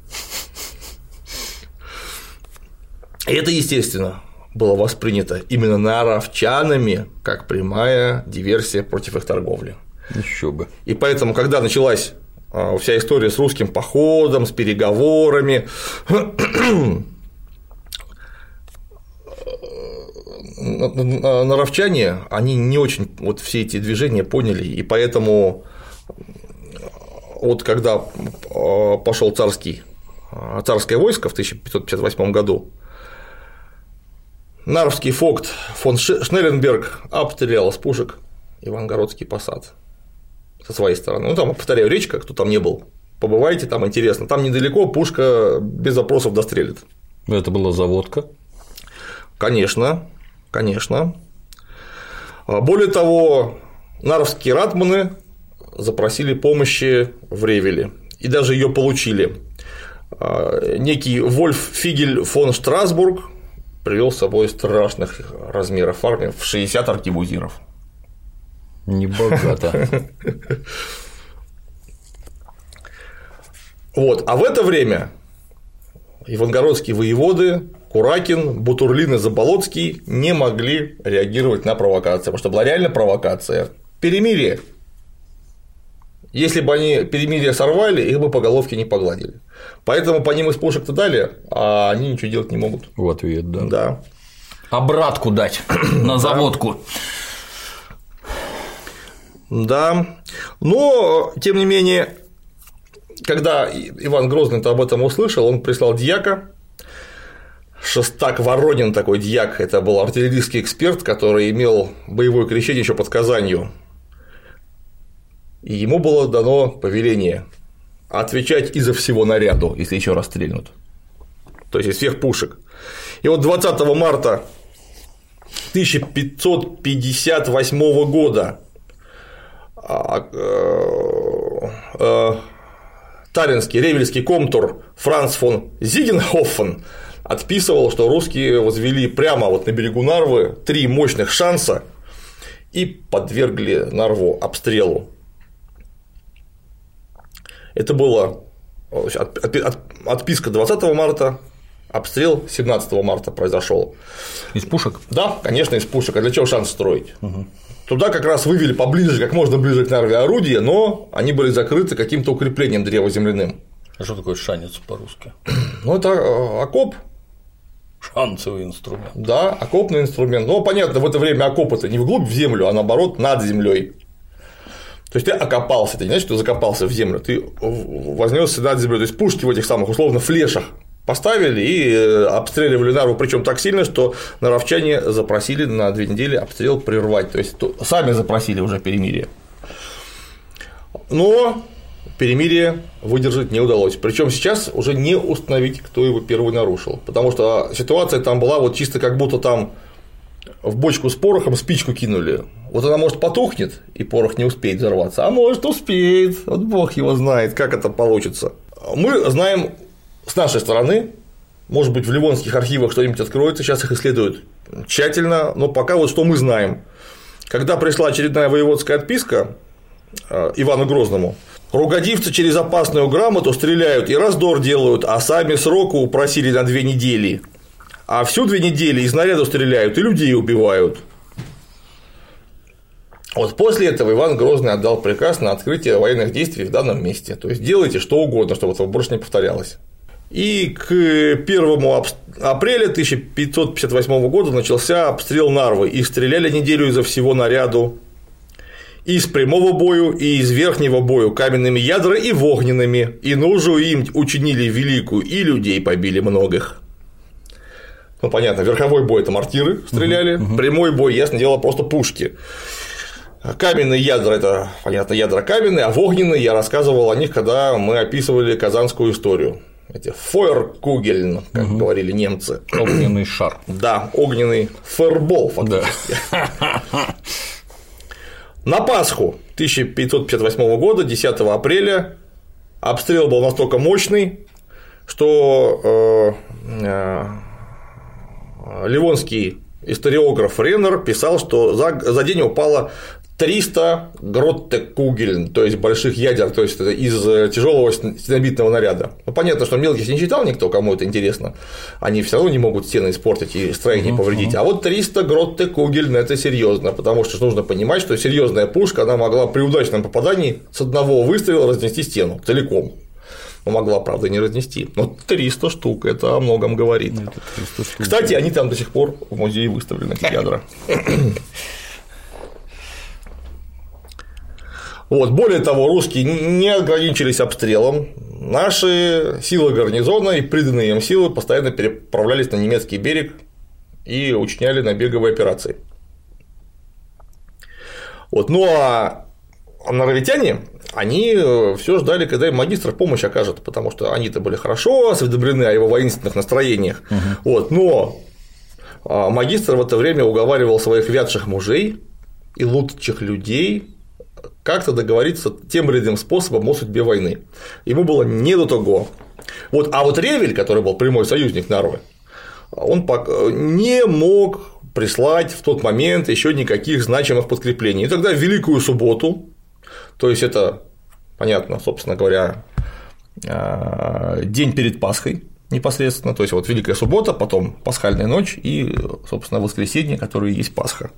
И это, естественно, было воспринято именно наровчанами как прямая диверсия против их торговли. Еще бы. И поэтому, когда началась вся история с русским походом, с переговорами, наровчане, они не очень вот все эти движения поняли, и поэтому вот когда пошел царский, царское войско в тысяча пятьсот пятьдесят восьмом году, нарвский фогт фон Шнелленберг обстрелял из пушек Ивангородский посад со своей стороны. Ну, там, повторяю, речка, кто там не был, побывайте, там интересно. Там недалеко, пушка без запросов дострелит. Это была заводка? Конечно, конечно. Более того, нарвские ратманы запросили помощи в Ревеле, и даже ее получили. Некий Вольф Фигель фон Штрасбург привел с собой страшных размеров армию в шестьдесят аркебузиров. Небогато. Вот, а в это время ивангородские воеводы Куракин, Бутурлин и Заболоцкий не могли реагировать на провокацию, потому что была реально провокация. Перемирие. Если бы они перемирие сорвали, их бы по головке не погладили. Поэтому по ним из пушек-то дали, а они ничего делать не могут. В ответ, да. Да. Обратку дать на заводку. Да. Но, тем не менее, когда Иван Грозный-то об этом услышал, он прислал дьяка. Шестак Воронин, такой дьяк, это был артиллерийский эксперт, который имел боевое крещение еще под Казанью. И ему было дано повеление отвечать изо всего наряду, если еще раз стрельнут. То есть из всех пушек. И вот двадцатого марта тысяча пятьсот пятьдесят восьмого года таллинский ревельский комтур Франц фон Зигенхофен отписывал, что русские возвели прямо вот на берегу Нарвы три мощных шанса и подвергли Нарву обстрелу. Это было отписка двадцатого марта, обстрел семнадцатого марта произошел. Из пушек? Да, конечно, из пушек. А для чего шанс строить? Угу. Туда как раз вывели поближе, как можно ближе к Нарве орудия, но они были закрыты каким-то укреплением древоземляным. А что такое шанец по-русски? Ну, это окоп. Шанцевый инструмент. Да, окопный инструмент. Ну, понятно, в это время окоп это не вглубь в землю, а наоборот над землей. То есть ты окопался, ты не знаешь, что ты закопался в землю, ты вознесся над землей. То есть пушки в этих самых условно флешах поставили и обстреливали Нарву, причем так сильно, что наровчане запросили на две недели обстрел прервать. То есть сами запросили уже перемирие. Но перемирие выдержать не удалось. Причем сейчас уже не установить, кто его первый нарушил. Потому что ситуация там была вот чисто как будто там в бочку с порохом спичку кинули. Вот она, может, потухнет, и порох не успеет взорваться, а может, успеет. Вот бог его знает, как это получится. Мы знаем с нашей стороны, может быть, в ливонских архивах что-нибудь откроется, сейчас их исследуют тщательно, но пока вот что мы знаем. Когда пришла очередная воеводская отписка Ивану Грозному, ругодивцы через опасную грамоту стреляют и раздор делают, а сами сроку упросили на две недели. А всю две недели из снаряда стреляют и людей убивают. Вот после этого Иван Грозный отдал приказ на открытие военных действий в данном месте. То есть делайте что угодно, чтобы этого больше не повторялось. И к первому апреля тысяча пятьсот пятьдесят восьмого года начался обстрел Нарвы. И стреляли неделю изо всего наряду. И из прямого бою, и из верхнего бою каменными ядрами и огненными. И нужу им учинили великую, и людей побили многих. Ну, понятно, верховой бой – это мортиры стреляли, uh-huh, uh-huh. Прямой бой, ясно дело, просто пушки. Каменные ядра – это, понятно, ядра каменные, а огненные я рассказывал о них, когда мы описывали казанскую историю. Эти Фeuerkugeln, как uh-huh. говорили немцы. Огненный шар. Да, огненный фаербол, фактически. На Пасху тысяча пятьсот пятьдесят восьмого года, десятого апреля, обстрел был настолько мощный, что ливонский историограф Реннер писал, что за, за день упало триста гроттекугельн, то есть больших ядер, то есть из тяжелого стенобитного наряда. Ну, понятно, что мелких не читал никто, кому это интересно, они все равно не могут стены испортить и строение uh-huh, повредить. Uh-huh. А вот триста гроттекугельн – это серьезно, потому что нужно понимать, что серьезная пушка она могла при удачном попадании с одного выстрела разнести стену целиком. Ну, могла, правда, не разнести. Но триста штук – это о многом говорит. Кстати, они там до сих пор в музее выставлены, эти ядра. Вот. Более того, русские не ограничились обстрелом. Наши силы гарнизона и приданные им силы постоянно переправлялись на немецкий берег и учиняли набеговые операции. Вот. Ну а норвитяне, они все ждали, когда им магистр помощь окажет, потому что они-то были хорошо осведомлены о его воинственных настроениях. Uh-huh. Вот. Но магистр в это время уговаривал своих вядших мужей и лучших людей как-то договориться тем или иным способом о судьбе войны. Ему было не до того. Вот, а вот Ревель, который был прямой союзник Нарвы, он не мог прислать в тот момент еще никаких значимых подкреплений. И тогда в Великую Субботу, то есть это, понятно, собственно говоря, день перед Пасхой непосредственно, то есть вот Великая Суббота, потом Пасхальная ночь и, собственно, воскресенье, которое и есть Пасха.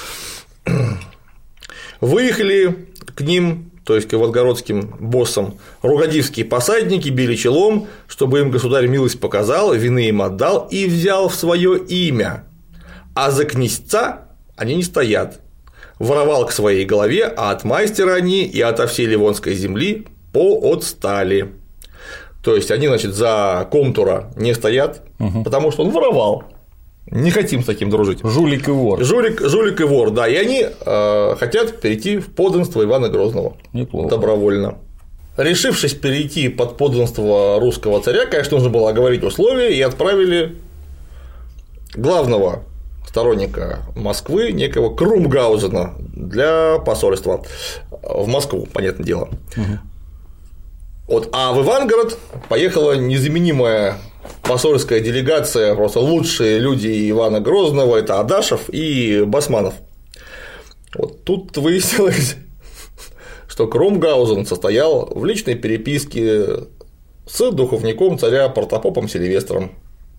Выехали к ним, то есть к новгородским боссам, ругодивские посадники, били челом, чтобы им государь милость показал, вины им отдал и взял в свое имя, а за князца они не стоят. Воровал к своей голове, а от мастера они и ото всей ливонской земли поотстали. То есть они, значит, за комтура не стоят, угу. потому что он воровал. Не хотим с таким дружить. Жулик и вор. Жулик, жулик и вор, да. И они э, хотят перейти в подданство Ивана Грозного. Неплохо. Добровольно. Решившись перейти под подданство русского царя, конечно, нужно было оговорить условия, и отправили главного сторонника Москвы, некого Крумгаузена, для посольства в Москву, понятное дело. Угу. Вот, а в Ивангород поехала незаменимая посольская делегация, просто лучшие люди Ивана Грозного – это Адашев и Басманов. Вот тут выяснилось, что Крумгаузен состоял в личной переписке с духовником царя протопопом Сильвестром.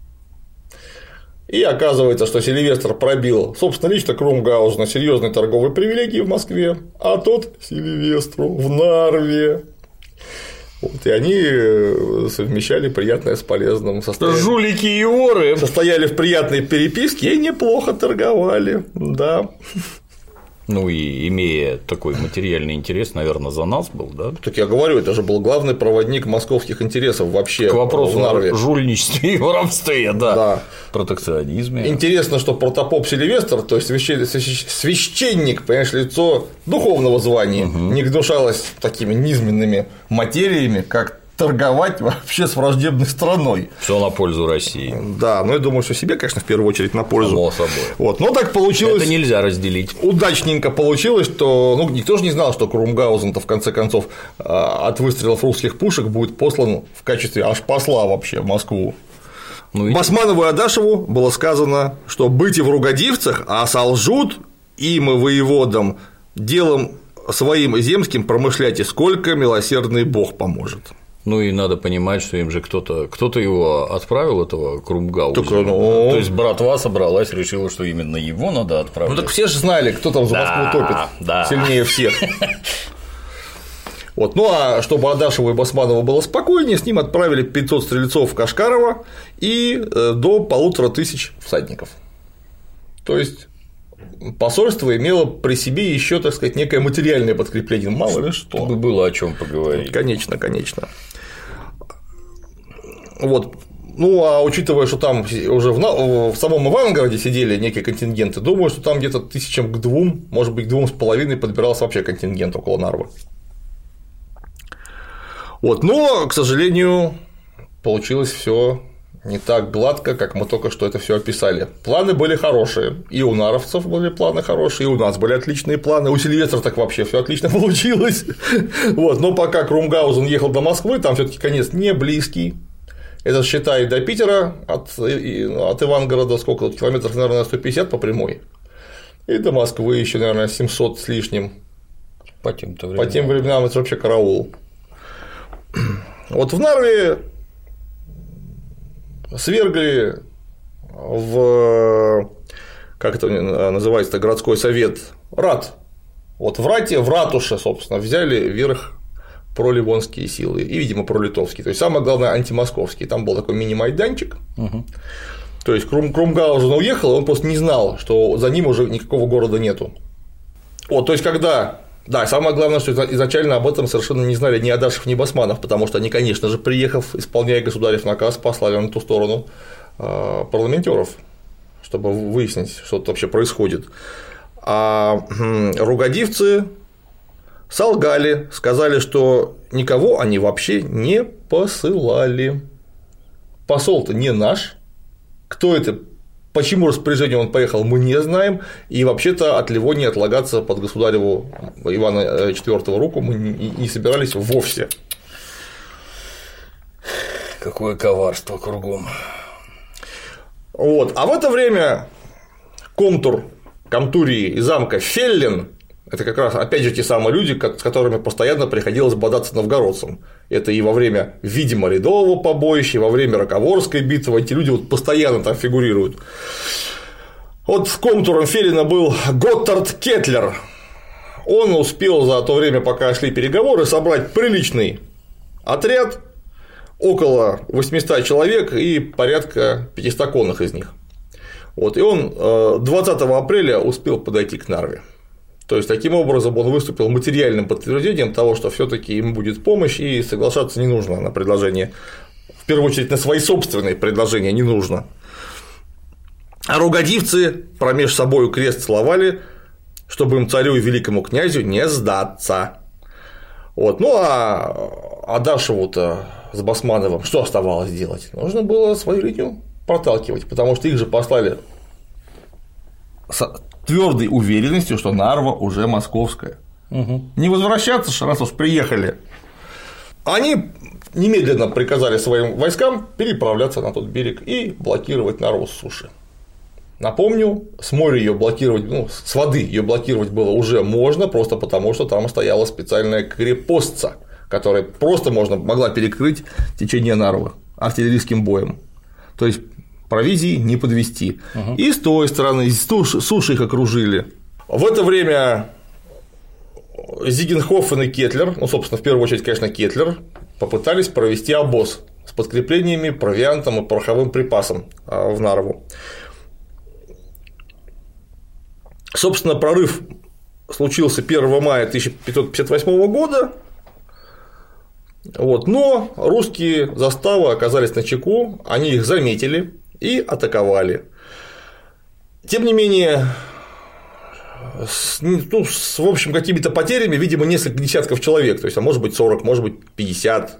И оказывается, что Сильвестр пробил, собственно, лично Крумгаузена серьезные торговые привилегии в Москве, а тот Сильвестру в Нарве. Вот, и они совмещали приятное с полезным. Состояли... Жулики и воры. Состояли в приятной переписке и неплохо торговали, да. Ну и имея такой материальный интерес, наверное, за нас был, да? Так я говорю, это же был главный проводник московских интересов вообще. К вопросу о жульничестве и воровстве, да. да. Протекционизме. Интересно, что протопоп Сильвестр, то есть священник, понимаешь, лицо духовного звания, угу. не гнушалось такими низменными материями, как торговать вообще с враждебной страной. Все на пользу России. Да, но я думаю, что себе, конечно, в первую очередь на пользу. Само собой. Вот, но так получилось. Это нельзя разделить. Удачненько получилось, что ну, никто же не знал, что Крумгаузен-то в конце концов от выстрелов русских пушек будет послан в качестве аж посла вообще в Москву. Ну, и... Басманову и Адашеву было сказано, что быть и в ругодивцах, а солжут им и воеводам делом своим земским промышляйте, сколько милосердный Бог поможет. Ну и надо понимать, что им же кто-то кто-то его отправил, этого Крумгаузена. Так, ну... То есть братва собралась, решила, что именно его надо отправить. Ну так все же знали, кто там за Москву да, топит да. сильнее всех. Вот. Ну а чтобы Адашеву и Басманову было спокойнее, с ним отправили пятьсот стрельцов в Кашкарово и до полутора тысяч всадников. То есть посольство имело при себе еще, так сказать, некое материальное подкрепление, мало ли что. Чтобы было о чем поговорить. Конечно, конечно. Вот. Ну, а учитывая, что там уже в, в самом Ивангороде сидели некие контингенты, думаю, что там где-то тысячам к двум, может быть, к двум с половиной подбирался вообще контингент около Нарвы. Вот. Но, к сожалению, получилось все не так гладко, как мы только что это все описали. Планы были хорошие. И у наровцев были планы хорошие, и у нас были отличные планы. У Сильвестра так вообще все отлично получилось. Вот. Но пока Крумгаузен ехал до Москвы, там все-таки конец не близкий. Это считай до Питера от, от Ивангорода сколько тут километров, наверное, сто пятьдесят по прямой. И до Москвы еще, наверное, семьсот с лишним. По тем, по тем временам это вообще караул. Вот в Нарве свергли в, как это называется, городской совет, рат. Вот в рате, в ратуше, собственно, взяли верх проливонские силы и, видимо, пролитовские. То есть, самое главное, антимосковские. Там был такой мини-майданчик. Угу. То есть, Крум, Крумгаузен уехал, и он просто не знал, что за ним уже никакого города нету. Вот, то есть, когда. Да, самое главное, что изначально об этом совершенно не знали ни Адашев, ни Басманов, потому что они, конечно же, приехав, исполняя государев наказ, послали на ту сторону парламентеров, чтобы выяснить, что тут вообще происходит. А ругодивцы солгали, сказали, что никого они вообще не посылали. Посол-то не наш. Кто это? Почему распоряжение он поехал, мы не знаем, и вообще-то от Ливонии отлагаться под государеву Ивана четвёртого руку мы не собирались вовсе. Какое коварство кругом. Вот. А в это время комтур Камтурии и замка Феллин — это как раз, опять же, те самые люди, с которыми постоянно приходилось бодаться новгородцам. Это и во время, видимо, Ледового побоища, и во время Роковорской битвы, эти люди вот постоянно там фигурируют. Вот комтуром Феллина был Готтард Кетлер. Он успел за то время, пока шли переговоры, собрать приличный отряд, около восьмисот человек и порядка пятисот конных из них. Вот. И он двадцатого апреля успел подойти к Нарве. То есть, таким образом, он выступил материальным подтверждением того, что все-таки ему будет помощь, и соглашаться не нужно на предложение. В первую очередь, на свои собственные предложения не нужно. А ругодивцы промеж собою крест целовали, чтобы им, царю и великому князю, не сдаться. Вот. Ну а Адашеву-то с Басмановым что оставалось делать? Нужно было свою линию проталкивать, потому что их же послали твердой уверенностью, что Нарва уже московская. Угу. Не возвращаться, раз уж приехали. Они немедленно приказали своим войскам переправляться на тот берег и блокировать Нарву с суши. Напомню, с моря ее блокировать, ну, с воды ее блокировать было уже можно, просто потому что там стояла специальная крепостца, которая просто можно, могла перекрыть течение Нарвы артиллерийским боем. То есть провизии не подвести. Угу. И с той стороны, и с суши их окружили. В это время Зигенхофен и Кетлер, ну, собственно, в первую очередь, конечно, Кетлер, попытались провести обоз с подкреплениями, провиантом и пороховым припасом в Нарву. Собственно, прорыв случился первого мая тысяча пятьсот пятьдесят восьмого года, вот, но русские заставы оказались начеку, они их заметили и атаковали. Тем не менее, с, ну, с в общем, какими-то потерями, видимо, несколько десятков человек, то есть, а может быть сорок, может быть пятьдесят,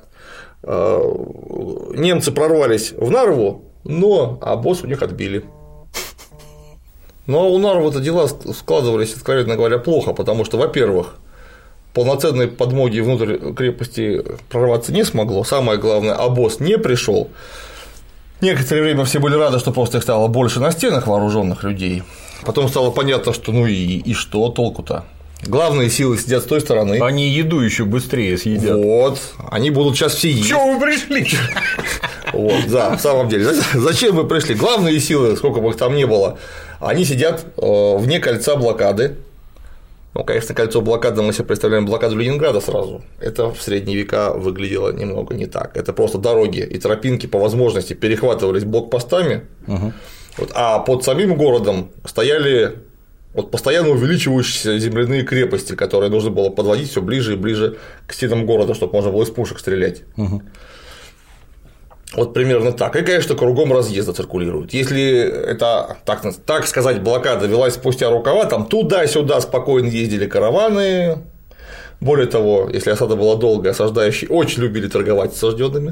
немцы прорвались в Нарву, но обоз у них отбили. Но у Нарвы-то дела складывались, откровенно говоря, плохо, потому что, во-первых, полноценной подмоги внутрь крепости прорваться не смогло, самое главное, обоз не пришел. Некоторое время все были рады, что просто их стало больше на стенах вооруженных людей. Потом стало понятно, что ну и, и что толку-то? Главные силы сидят с той стороны. Они еду еще быстрее съедят. Вот, они будут сейчас все есть. Чего вы пришли? Вот, да, в самом деле. Зачем вы пришли? Главные силы, сколько бы их там ни было, они сидят вне кольца блокады. Ну, конечно, кольцо блокады мы себе представляем блокаду Ленинграда сразу. Это в средние века выглядело немного не так. Это просто дороги и тропинки по возможности перехватывались блокпостами, угу. Вот, а под самим городом стояли вот постоянно увеличивающиеся земляные крепости, которые нужно было подводить все ближе и ближе к стенам города, чтобы можно было из пушек стрелять. Угу. Вот примерно так. И, конечно, кругом разъезда циркулируют. Если это, так, так сказать, блокада велась спустя рукава, там туда-сюда спокойно ездили караваны. Более того, если осада была долгая, осаждающие очень любили торговать с осажденными.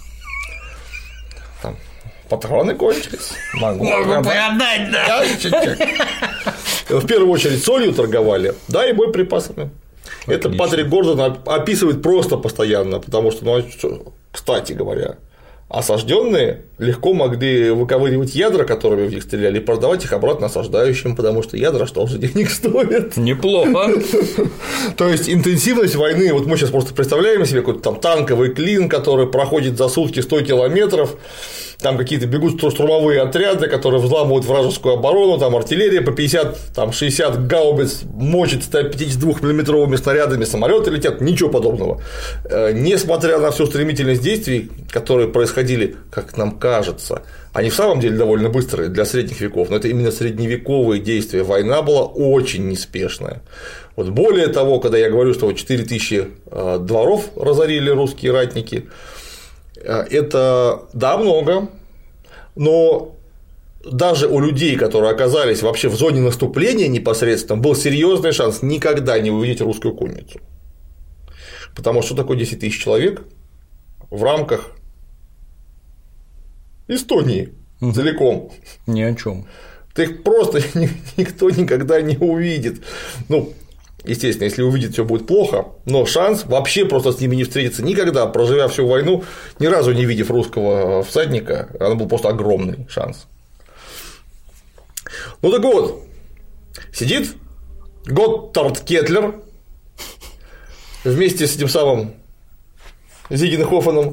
Там патроны кончились. Могу, Могу продать, да. В первую очередь солью торговали, да, и боеприпасами. Отлично. Это Патрик Гордон описывает просто постоянно, потому что, ну, кстати говоря, осажденные легко могли выковыривать ядра, которыми в них стреляли, и продавать их обратно осаждающим, потому что ядра что же денег стоят. Неплохо. То есть интенсивность войны, вот мы сейчас просто представляем себе какой-то там танковый клин, который проходит за сутки сто километров, там какие-то бегут штурмовые отряды, которые взламывают вражескую оборону, там артиллерия по пятьдесят шестьдесят гаубиц мочит сто пятьдесят два миллиметровыми снарядами, самолеты летят, ничего подобного. Несмотря на всю стремительность действий, которые происходили, как нам кажется, они в самом деле довольно быстрые для средних веков, но это именно средневековые действия. Война была очень неспешная. Вот более того, когда я говорю, что вот четыре тысячи дворов разорили русские ратники, это, да, много, но даже у людей, которые оказались вообще в зоне наступления непосредственно, был серьезный шанс никогда не увидеть русскую конницу. Потому что такое десять тысяч человек в рамках Эстонии целиком. Ни о чем. Ты их просто никто никогда не увидит. Ну, естественно, если увидит, все будет плохо, но шанс вообще просто с ними не встретиться никогда, проживя всю войну, ни разу не видев русского всадника, это был просто огромный шанс. Ну так вот, сидит Готтард Кетлер вместе с этим самым Зигенхофеном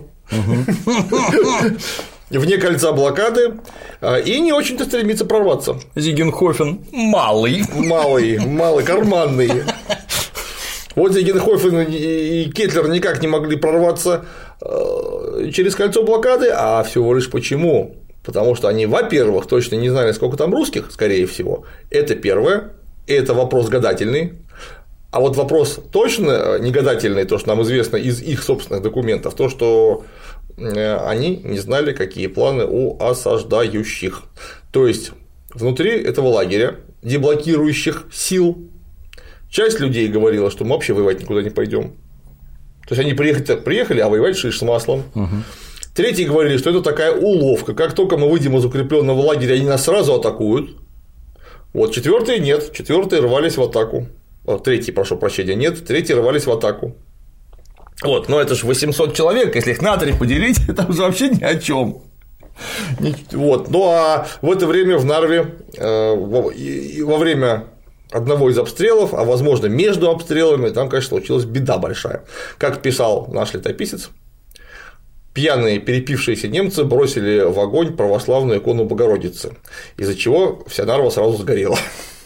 вне кольца блокады и не очень-то стремится прорваться. Зигенхофен малый. Малый, малый, карманный. Вот Зигенхофен и Кетлер никак не могли прорваться через кольцо блокады, а всего лишь почему? Потому что они, во-первых, точно не знали, сколько там русских, скорее всего. Это первое, это вопрос гадательный. А вот вопрос точно негадательный, то, что нам известно из их собственных документов, то, что они не знали, какие планы у осаждающих. То есть внутри этого лагеря деблокирующих сил часть людей говорила, что мы вообще воевать никуда не пойдем. То есть они приехали, приехали а воевать шиш с маслом. Угу. Третьи говорили, что это такая уловка. Как только мы выйдем из укрепленного лагеря, они нас сразу атакуют. Вот четвертые нет, четвертые рвались в атаку. Третьи, прошу прощения, нет, третьи рвались в атаку. Вот, но это же восемьсот человек, если их на три поделить, это уже вообще ни о чем. Вот, ну а в это время в Нарве э, во, и, во время одного из обстрелов, а возможно между обстрелами, там, конечно, случилась беда большая. Как писал наш летописец, пьяные перепившиеся немцы бросили в огонь православную икону Богородицы, из-за чего вся Нарва сразу сгорела.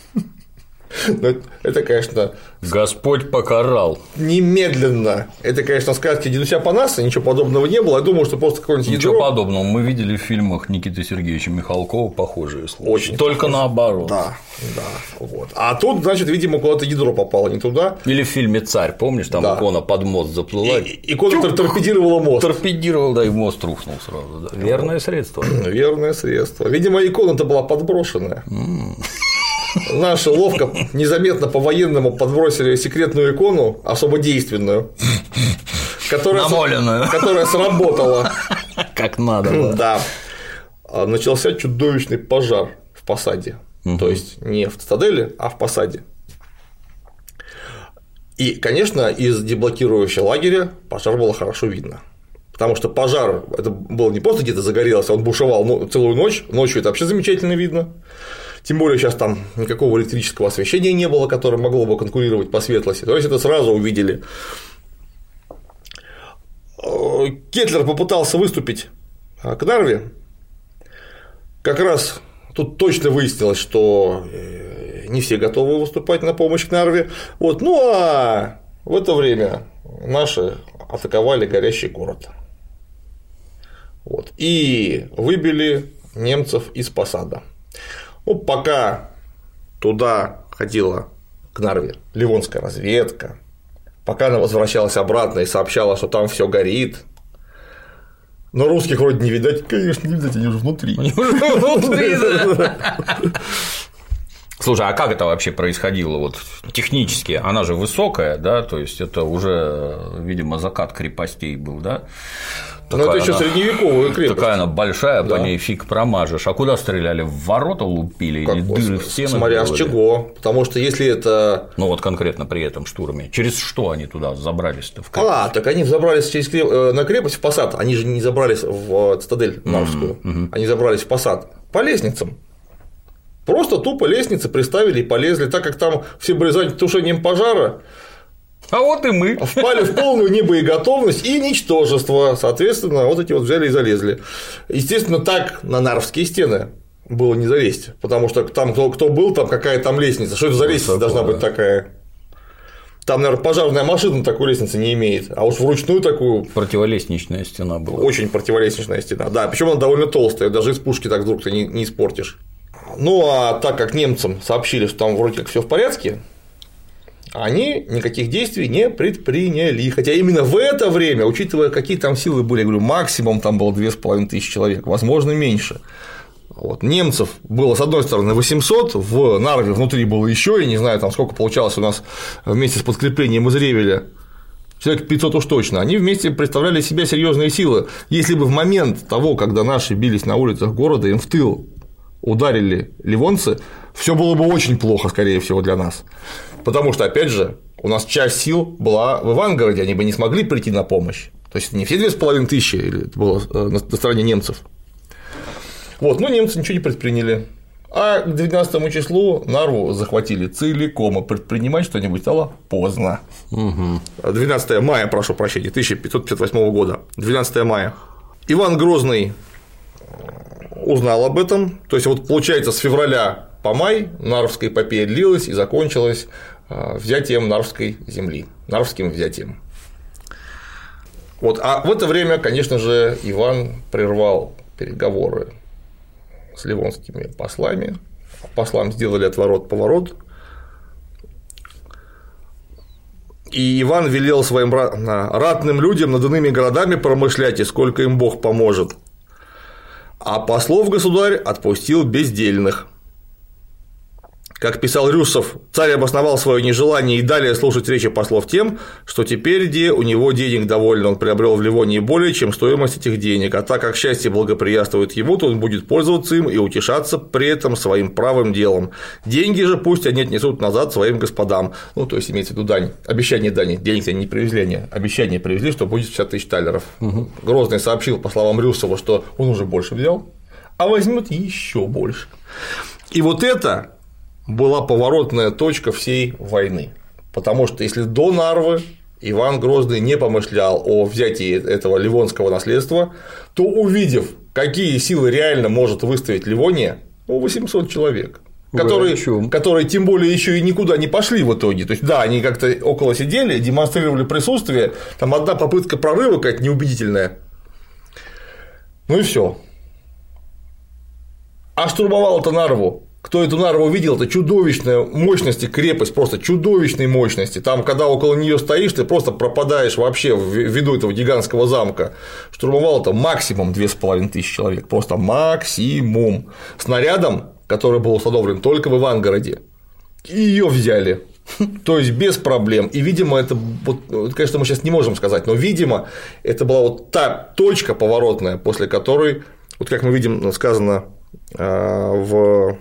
Это, конечно… Господь покарал. Немедленно. Это, конечно, сказки дедуся Панаса, ничего подобного не было. Я думаю, что просто какой-нибудь Ничего ядро… подобного. Мы видели в фильмах Никиты Сергеевича Михалкова похожие случаи. Очень Только похоже. Наоборот. Да, да. Вот. А тут, значит, видимо, куда-то ядро попало не туда. Или в фильме «Царь», помнишь, там да. икона под мост заплыла. И, икона Чук! торпедировала мост. Торпедировал, да, и мост рухнул сразу. Да. Верное средство. Верное средство. Видимо, икона-то была подброшенная. Наши ловко, незаметно по-военному подбросили секретную икону, особо действенную, которая, с... которая сработала. Как надо. Да. Да. Начался чудовищный пожар в посаде. Угу. То есть не в цитадели, а в посаде. И, конечно, из деблокирующего лагеря пожар было хорошо видно. Потому что пожар это было не просто где-то загорелось, а он бушевал целую ночь. Ночью это вообще замечательно видно. Тем более сейчас там никакого электрического освещения не было, которое могло бы конкурировать по светлости. То есть это сразу увидели. Кетлер попытался выступить к Нарве. Как раз тут точно выяснилось, что не все готовы выступать на помощь к Нарве. Вот. Ну а в это время наши атаковали горящий город. Вот. И выбили немцев из посада. Ну, пока туда ходила к Нарве ливонская разведка, пока она возвращалась обратно и сообщала, что там все горит, но русских вроде не видать, конечно, не видать, они уже внутри. Слушай, а как это вообще происходило вот технически? Она же высокая, да, то есть это уже, видимо, закат крепостей был, да? Ну, это еще средневековая крепость. Такая она большая, да. По ней фиг промажешь. А куда стреляли? В ворота лупили как или дыры в стены? Смотря с чего. Потому что если это. Ну вот конкретно при этом штурме. Через что они туда забрались-то в крепость? А, так они забрались через креп... на крепость в посад. Они же не забрались в цитадель Нарвскую. Mm-hmm. Они забрались в посад по лестницам. Просто тупо лестницы приставили и полезли, так как там все были заняты тушением пожара. А вот и мы. Впали в полную небоеготовность и ничтожество. Соответственно, вот эти вот взяли и залезли. Естественно, так на Нарвские стены было не залезть, потому что там кто, кто был, там какая там лестница. Что это за лестница вот должна да. быть такая? Там, наверное, пожарная машина такой лестницы не имеет, а уж вручную такую. Противолестничная стена была. Очень противолестничная стена, да. Причем она довольно толстая, даже из пушки так вдруг ты не, не испортишь. Ну а так как немцам сообщили, что там вроде как все в порядке, они никаких действий не предприняли. Хотя именно в это время, учитывая, какие там силы были, я говорю, максимум там было две с половиной тысячи человек, возможно, меньше. Вот. Немцев было, с одной стороны, восемьсот, в Нарве внутри было еще, я не знаю, там сколько получалось у нас вместе с подкреплением из Ревеля, человек пятьсот уж точно. Они вместе представляли себя серьезные силы. Если бы в момент того, когда наши бились на улицах города, им в тыл ударили ливонцы, все было бы очень плохо, скорее всего, для нас. Потому что, опять же, у нас часть сил была в Ивангороде, они бы не смогли прийти на помощь. То есть не все две с половиной тысячи это было на стороне немцев. Вот, но немцы ничего не предприняли. А к двенадцатому числу Нарву захватили целиком, а предпринимать что-нибудь стало поздно. Угу. двенадцатого мая, прошу прощения, тысяча пятьсот пятьдесят восьмого года, двенадцатого мая. Иван Грозный узнал об этом, то есть вот получается с февраля по май Нарвская эпопея длилась и закончилась взятием Нарвской земли, Нарвским взятием. Вот, а в это время, конечно же, Иван прервал переговоры с ливонскими послами, послам сделали отворот-поворот, и Иван велел своим ратным людям над иными городами промышлять, и сколько им Бог поможет. А послов государь отпустил бездельных. Как писал Рюссов, царь обосновал свое нежелание и далее слушать речи послов тем, что теперь, где у него денег довольно, он приобрел в Ливонии более, чем стоимость этих денег, а так как счастье благоприятствует ему, то он будет пользоваться им и утешаться при этом своим правым делом. Деньги же пусть они отнесут назад своим господам. Ну, то есть имеется в виду дань, обещание дани, денег они не привезли, они обещание привезли, что будет пятьдесят тысяч талеров. Угу. Грозный сообщил, по словам Рюссова, что он уже больше взял, а возьмет еще больше. И вот это была поворотная точка всей войны, потому что если до Нарвы Иван Грозный не помышлял о взятии этого ливонского наследства, то, увидев, какие силы реально может выставить Ливония, ну, восемьсот человек, которые, которые тем более еще и никуда не пошли в итоге, то есть да, они как-то около сидели, демонстрировали присутствие, там одна попытка прорыва какая-то неубедительная, ну и все. А штурмовал это Нарву. Кто эту Нарву видел, это чудовищная мощность, крепость, просто чудовищной мощности. Там, когда около нее стоишь, ты просто пропадаешь вообще в виду этого гигантского замка. Штурмовал это максимум две с половиной тысячи человек, просто максимум. Снарядом, который был установлен только в Ивангороде, и ее взяли. То есть без проблем. И, видимо, это, вот, конечно, мы сейчас не можем сказать, но, видимо, это была вот та точка поворотная, после которой, вот как мы видим, сказано в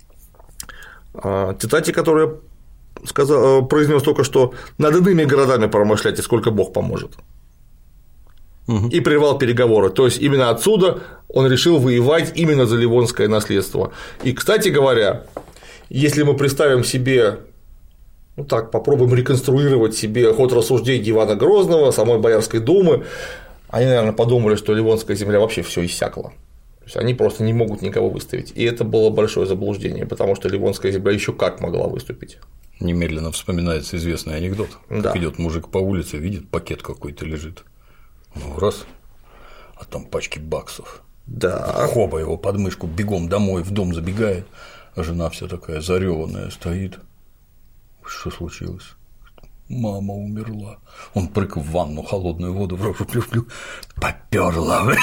цитате, которую сказал, произнес только что: над иными городами промышляйте, сколько Бог поможет. Угу. И прервал переговоры. То есть именно отсюда он решил воевать именно за ливонское наследство. И, кстати говоря, если мы представим себе, ну так, попробуем реконструировать себе ход рассуждений Ивана Грозного, самой Боярской думы, они, наверное, подумали, что ливонская земля вообще все иссякла. То есть они просто не могут никого выставить. И это было большое заблуждение, потому что ливонская земля еще как могла выступить. Немедленно вспоминается известный анекдот. Да. Как идет мужик по улице, видит, пакет какой-то лежит. Ну, раз, а там пачки баксов. Да. Хоба его под мышку, бегом домой, в дом забегает, а жена вся такая зареванная стоит. Что случилось? Мама умерла. Он прыг в ванну, холодную воду в рожу плюх-плюх. Попёрла.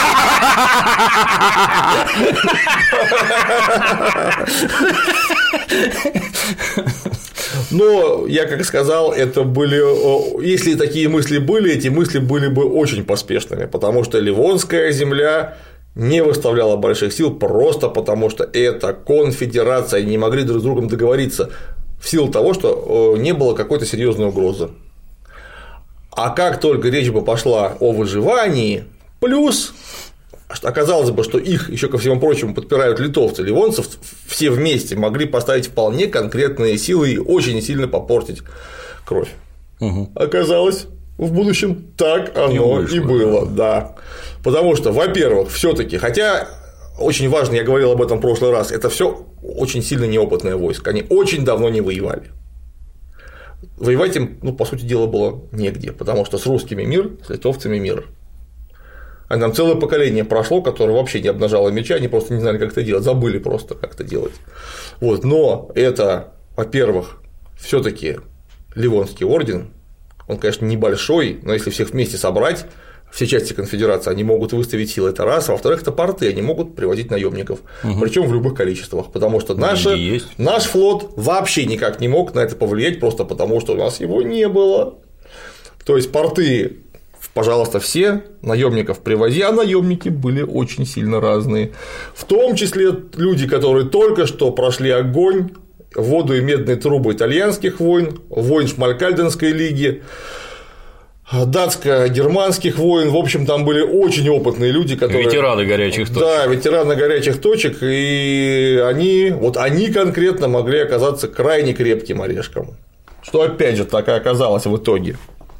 Но, я как сказал, это были, если такие мысли были, эти мысли были бы очень поспешными, потому что ливонская земля не выставляла больших сил просто потому, что это конфедерация, они не могли друг с другом договориться в силу того, что не было какой-то серьезной угрозы. А как только речь бы пошла о выживании, плюс оказалось бы, что их еще ко всему прочему подпирают литовцы, ливонцев, все вместе могли поставить вполне конкретные силы и очень сильно попортить кровь. Угу. Оказалось, в будущем так оно и, вышло, и было, да. да. Потому что, во-первых, все-таки, хотя очень важно, я говорил об этом в прошлый раз, это все очень сильно неопытное войско, они очень давно не воевали. Воевать им, ну, по сути дела, было негде, потому что с русскими мир, с литовцами мир. А там целое поколение прошло, которое вообще не обнажало меча, они просто не знали, как это делать, забыли просто, как это делать. Вот. Но это, во-первых, все-таки Ливонский орден, он, конечно, небольшой, но если всех вместе собрать, все части конфедерации, они могут выставить силы, это раз, а во-вторых, это порты, они могут привозить наемников, угу. Причем в любых количествах, потому что наши, наш флот вообще никак не мог на это повлиять, просто потому что у нас его не было. То есть порты, пожалуйста, все, наемников привози, а наемники были очень сильно разные, в том числе люди, которые только что прошли огонь, воду и медные трубы итальянских войн, войн Шмалькальденской лиги, датско-германских войн, в общем, там были очень опытные люди, которые… Ветераны горячих точек. Да, ветераны горячих точек, и они, вот они конкретно могли оказаться крайне крепким орешком, что опять же так и оказалось в итоге.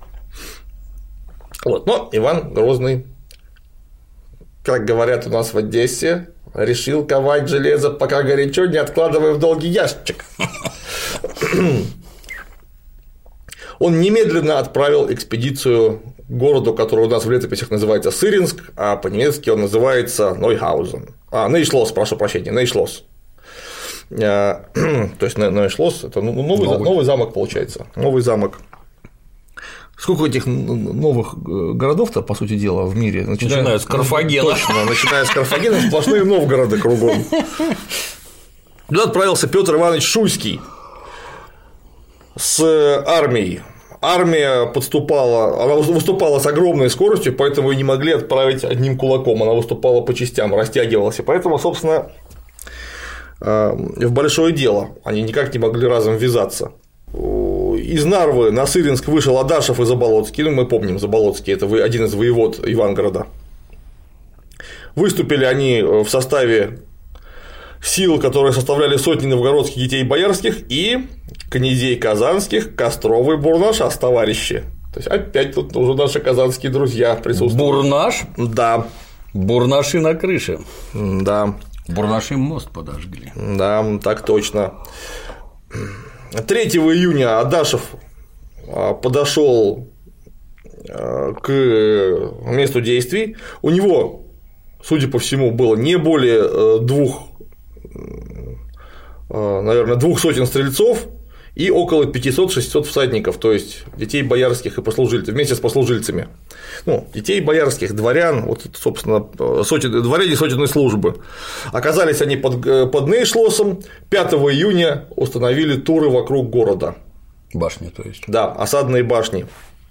Вот, но Иван Грозный, как говорят у нас в Одессе, решил ковать железо, пока горячо, не откладывая в долгий ящик. Он немедленно отправил экспедицию к городу, который у нас в летописях называется Сыринск, а по-немецки он называется Нойхаузен. А, Нейшлос, прошу прощения, Нейшлос. То есть Нейшлос – это новый, новый. новый замок, получается. Новый замок. Сколько этих новых городов-то, по сути дела, в мире? Начиная, начиная с Карфагена. Точно, начиная с Карфагена, сплошные Новгороды кругом. Туда отправился Петр Иванович Шуйский с армией. Армия подступала, она выступала с огромной скоростью, поэтому ее не могли отправить одним кулаком, она выступала по частям, растягивалась, и поэтому, собственно, в большое дело они никак не могли разом ввязаться. Из Нарвы на Сыринск вышел Адашев и Заболоцкий, ну, мы помним, Заболоцкий – это один из воевод Ивангорода. Выступили они в составе сил, которые составляли сотни новгородских детей боярских и князей казанских, Кострова и Бурнаша с товарищи. То есть опять тут уже наши казанские друзья присутствуют. Бурнаш? Да. Бурнаши на крыше. Да. Бурнаши мост подожгли. Да, так точно. третьего июня Адашев подошел к месту действий. У него, судя по всему, было не более двух, наверное, двух сотен стрельцов и около пятисот-шестисот всадников, то есть детей боярских и послужильцев, вместе с послужильцами. Ну, детей боярских, дворян, вот, собственно, сотен, дворяне сотенной службы. Оказались они под, под Нейшлосом, пятого июня установили туры вокруг города. Башни, то есть. Да, осадные башни.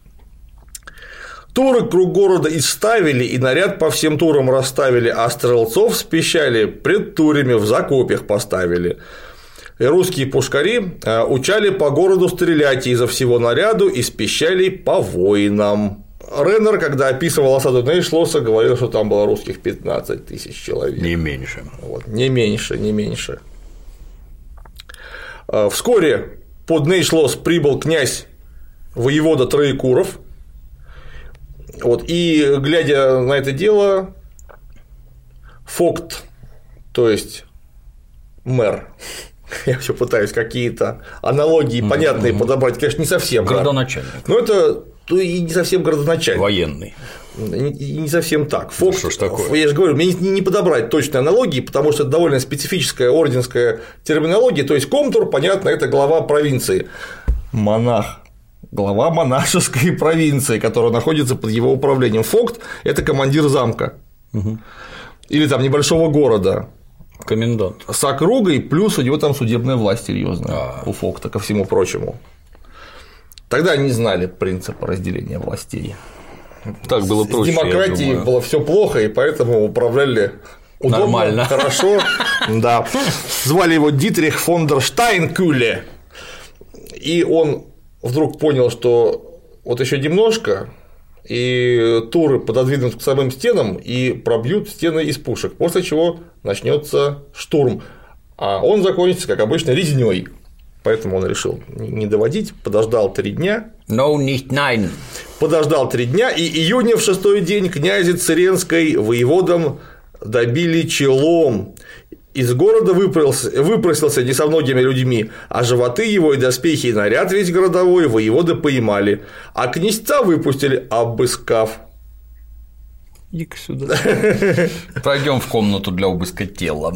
Туры круг города изставили и наряд по всем турам расставили, а стрелцов с пищали пред турями в закопьях поставили. И русские пушкари учали по городу стрелять изо всего наряду и с пищалей по воинам. Реннер, когда описывал осаду Нейшлоса, говорил, что там было русских пятнадцать тысяч человек. Не меньше. Вот, не меньше, не меньше. Вскоре под Нейшлос прибыл князь воевода Троекуров. Вот, и, глядя на это дело, Фокт, то есть мэр, я все пытаюсь какие-то аналогии понятные подобрать, конечно, не совсем. Городоначальник. Да. Но это и не совсем городоначальник. Военный. И не совсем так. Фокт, что ж такое? Я же говорю, мне не подобрать точной аналогии, потому что это довольно специфическая орденская терминология. То есть комтур, понятно, это глава провинции. Монах. Глава монашеской провинции, которая находится под его управлением. Фокт – это командир замка. Угу. Или там небольшого города. Комендант. С округой, плюс у него там судебная власть серьезная, А. у Фокта, ко всему прочему. Тогда они знали принципа разделения властей. Так было проще. С демократией было все плохо, и поэтому управляли удобно, нормально. Хорошо. Да. Звали его Дитрих фон дер Штайнкюле. И он вдруг понял, что вот еще немножко, и туры пододвинут к самым стенам и пробьют стены из пушек, после чего начнется штурм. А он закончится, как обычно, резнёй. Поэтому он решил не доводить, подождал три дня. No, nicht nein. Подождал три дня, и июня в шестой день князи Циренской воеводам добили челом. Из города выпросился, выпросился не со многими людьми, а животы его и доспехи и наряд весь городовой воеводы поймали, а князца выпустили, обыскав. Иди-ка сюда. Пройдем в комнату для обыска тела.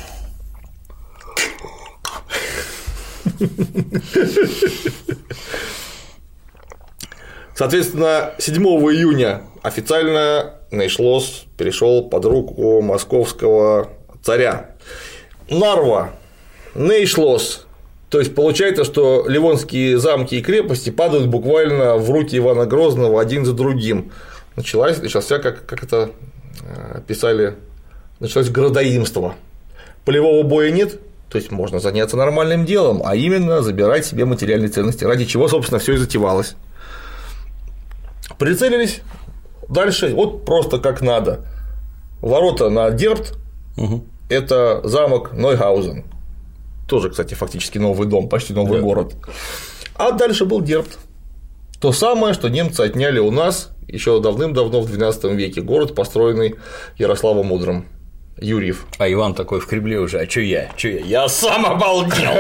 Соответственно, седьмого июня официально Нейшлос перешел под руку московского царя. Нарва, Нейшлос, то есть получается, что ливонские замки и крепости падают буквально в руки Ивана Грозного один за другим. Началось, начался, как, как это писали, началось градоимство. Полевого боя нет, то есть можно заняться нормальным делом, а именно забирать себе материальные ценности, ради чего, собственно, все и затевалось. Прицелились дальше, вот просто как надо. Ворота на Дербт. Угу. Это замок Нойгаузен. Тоже, кстати, фактически новый дом, почти новый да. город. А дальше был Дербт. То самое, что немцы отняли у нас еще давным-давно в двенадцатом веке. Город, построенный Ярославом Мудрым. Юрьев. А Иван такой в Кремле уже, а чё я? Чё я? Я сам обалдел.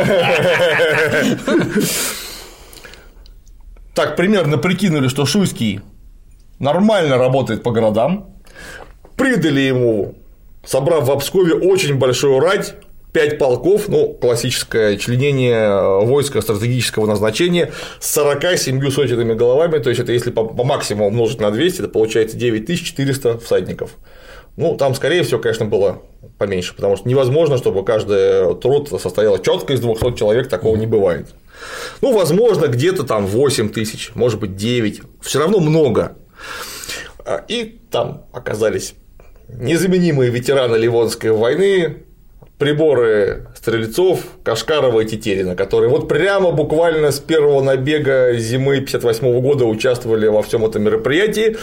Так, примерно прикинули, что Шуйский нормально работает по городам, придали ему, собрав в Обскове очень большую рать, пять полков, ну, классическое членение войска стратегического назначения с сорока семью сотенными головами, то есть это если по максимуму умножить на двести, это получается девять тысяч четыреста всадников. Ну, там, скорее всего, конечно, было поменьше, потому что невозможно, чтобы каждый труд состоял четко из двухсот человек, такого не бывает. Ну, возможно, где-то там восемь тысяч, может быть, девять, все равно много. И там оказались незаменимые ветераны Ливонской войны, приборы стрельцов Кашкарова и Тетерина, которые вот прямо буквально с первого набега зимы пятьдесят восьмого года участвовали во всем этом мероприятии.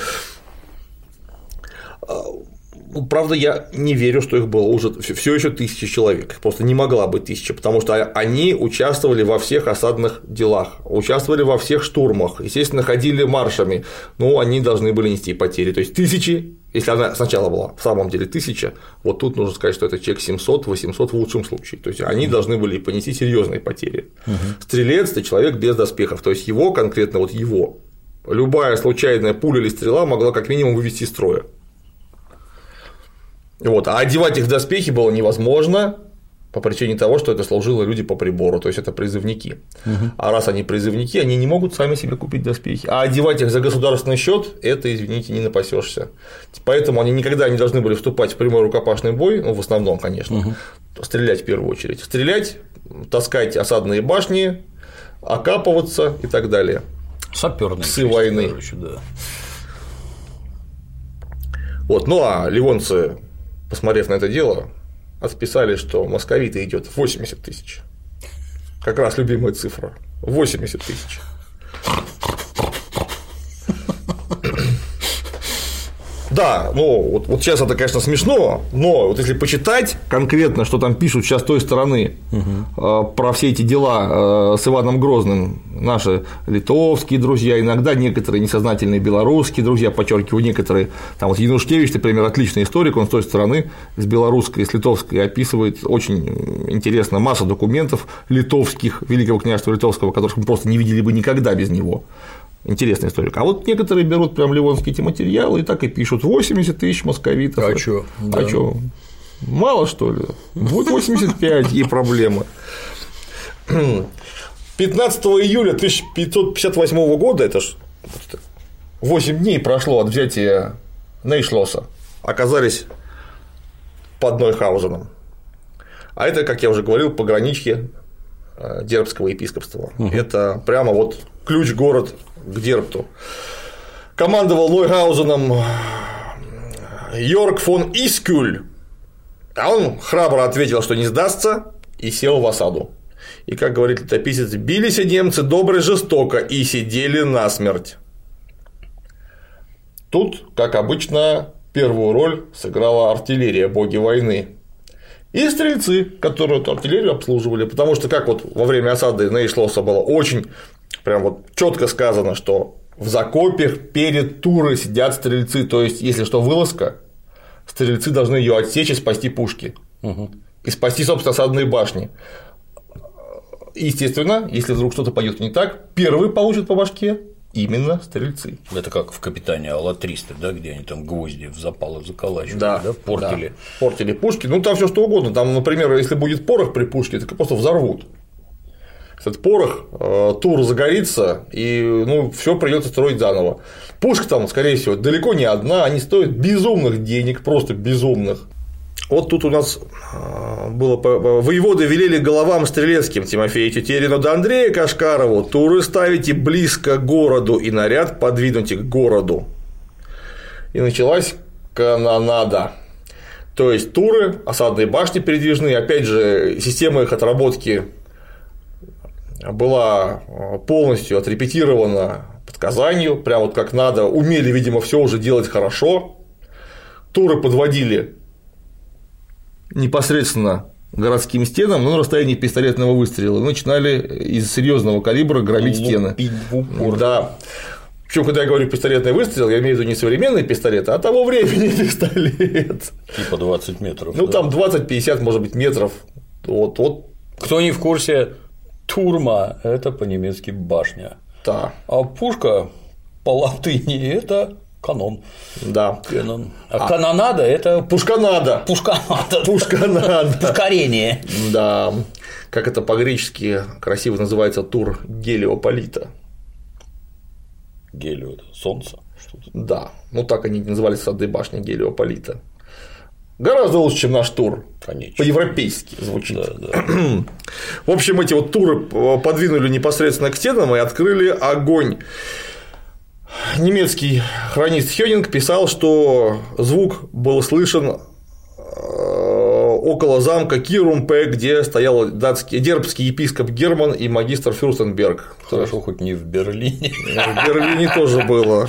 Правда, я не верю, что их было уже все еще тысяча человек, их просто не могла быть тысяча, потому что они участвовали во всех осадных делах, участвовали во всех штурмах, естественно, ходили маршами, но они должны были нести потери, то есть тысячи, если она сначала была в самом деле тысяча, вот тут нужно сказать, что это человек семьсот-восемьсот в лучшем случае, то есть они должны были понести серьезные потери. Угу. Стрелец – это человек без доспехов, то есть его, конкретно вот его, любая случайная пуля или стрела могла как минимум вывести из строя. Вот. А одевать их в доспехи было невозможно по причине того, что это служило люди по прибору, то есть это призывники. Угу. А раз они призывники, они не могут сами себе купить доспехи. А одевать их за государственный счет – это, извините, не напасешься. Поэтому они никогда не должны были вступать в прямой рукопашный бой, ну, в основном, конечно, угу. стрелять в первую очередь. Стрелять, таскать осадные башни, окапываться и так далее. Саперные псы войны. Короче, да. Вот. Ну а ливонцы, посмотрев на это дело, отписали, что московита идет восемьдесят тысяч. Как раз любимая цифра. восемьдесят тысяч. Да, ну вот, вот сейчас это, конечно, смешно, но вот если почитать конкретно, что там пишут сейчас с той стороны угу. э, про все эти дела э, с Иваном Грозным, наши литовские друзья, иногда некоторые несознательные белорусские друзья, подчеркиваю, некоторые, там вот Янушкевич, например, отличный историк, он с той стороны, с белорусской, с литовской описывает очень интересно массу документов литовских, Великого княжества Литовского, которых мы просто не видели бы никогда без него. Интересный историк. А вот некоторые берут прям ливонские эти материалы и так и пишут восемьдесят тысяч московитов. А чё? А да. чё? Мало, что ли? Будет восемьдесят пять, и проблемы. пятнадцатого июля тысяча пятьсот пятьдесят восьмого года, это ж восемь дней прошло от взятия Нейшлоса, оказались под Нойхаузеном. А это, как я уже говорил, пограничье Дербского епископства. Угу. Это прямо вот ключ-город к Дербту. Командовал Нойхаузеном Йорк фон Искюль, а он храбро ответил, что не сдастся, и сел в осаду. И, как говорит летописец, бились немцы добро жестоко и сидели насмерть. Тут, как обычно, первую роль сыграла артиллерия, боги войны. И стрельцы, которые эту артиллерию обслуживали, потому что, как вот во время осады Нейшлоса было очень прям вот четко сказано, что в закопе перед Турой сидят стрельцы, то есть, если что, вылазка, стрельцы должны ее отсечь и спасти пушки, угу. и спасти, собственно, осадные башни. Естественно, если вдруг что-то пойдет не так, первый получит по башке именно стрельцы. Это как в «Капитане Алла-триста», да, где они там гвозди в запалы заколачивали, да, да, портили. Да, портили пушки. Ну, там все что угодно. Там, например, если будет порох при пушке, так просто взорвут. Этот порох, тур загорится, и ну, все придется строить заново. Пушка там, скорее всего, далеко не одна, они стоят безумных денег, просто безумных. Вот тут у нас было воеводы велели головам стрелецким Тимофею Тетерину да Андрея Кашкарову туры ставите близко к городу и наряд подвинуть к городу. И началась канонада. То есть туры, осадные башни передвижные, опять же, система их отработки была полностью отрепетирована по Казанью, прям вот как надо, умели, видимо, все уже делать хорошо. Туры подводили непосредственно городским стенам, но на расстоянии пистолетного выстрела, начинали из серьезного калибра громить стены. Да. Причем, когда я говорю пистолетный выстрел, я имею в виду не современный пистолет, а того времени пистолет. Типа двадцать метров. Ну, да? Там двадцать-пятьдесят, может быть, метров. Вот, вот. Кто не в курсе, турма – это по-немецки башня. Да. А пушка по латыни – это канон. Да. Канон. А, а канонада – это пушканада. Пушканада. Пушканада. Пушкарение. Да. Как это по-гречески красиво называется, тур Гелиополита. Гелио – это солнце. Что-то. Да. Ну так они назывались сады башни Гелиополита. Гораздо лучше, чем наш тур. Конечно. По-европейски звучит. Да, да. В общем, эти вот туры подвинули непосредственно к стенам и открыли огонь. Немецкий хронист Хёнинг писал, что звук был слышен около замка Кирумпе, где стоял датский, дербский епископ Герман и магистр Фюрстенберг. Хорошо, хоть не в Берлине. В Берлине тоже было.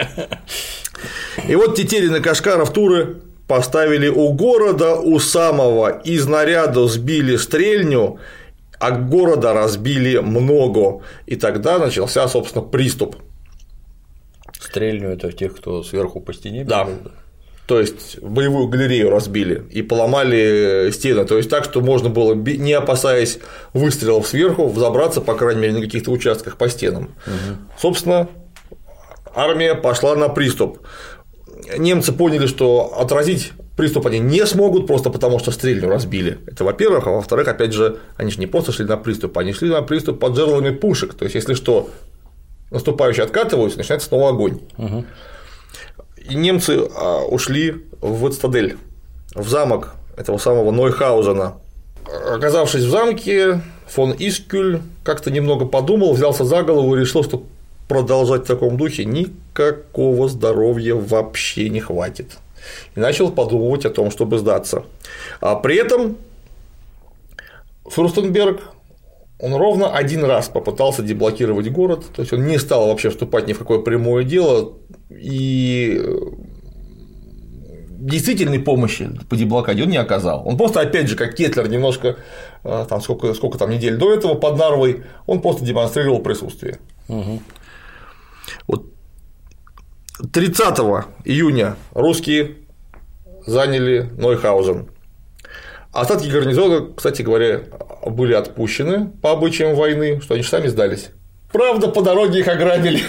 И вот Тетерин и Кашкаров туры поставили у города, у самого, из наряда сбили стрельню, а города разбили много. И тогда начался, собственно, приступ. Стрельню — это тех, кто сверху по стене бил? Да. То есть боевую галерею разбили и поломали стены. То есть так, что можно было, не опасаясь выстрелов сверху, взобраться, по крайней мере, на каких-то участках по стенам. Угу. Собственно, армия пошла на приступ. Немцы поняли, что отразить приступ они не смогут, просто потому что стрельню разбили. Это во-первых, а во-вторых, опять же, они же не просто шли на приступ, они шли на приступ под жерлами пушек. То есть, если что, наступающие откатываются, начинается снова огонь. Угу. И немцы ушли в цитадель, в замок этого самого Нойхаузена. Оказавшись в замке, фон Искюль как-то немного подумал, взялся за голову и решил, что продолжать в таком духе никакого здоровья вообще не хватит. И начал подумывать о том, чтобы сдаться. А при этом Фюрстенберг, он ровно один раз попытался деблокировать город, то есть он не стал вообще вступать ни в какое прямое дело, и действительной помощи по деблокаде он не оказал. Он просто, опять же, как Кетлер, немножко, там, сколько, сколько там недель до этого под Нарвой, он просто демонстрировал присутствие. Угу. Вот тридцатого июня русские заняли Нойхаузен. Остатки гарнизона, кстати говоря, были отпущены по обычаям войны, что они же сами сдались. Правда, по дороге их ограбили.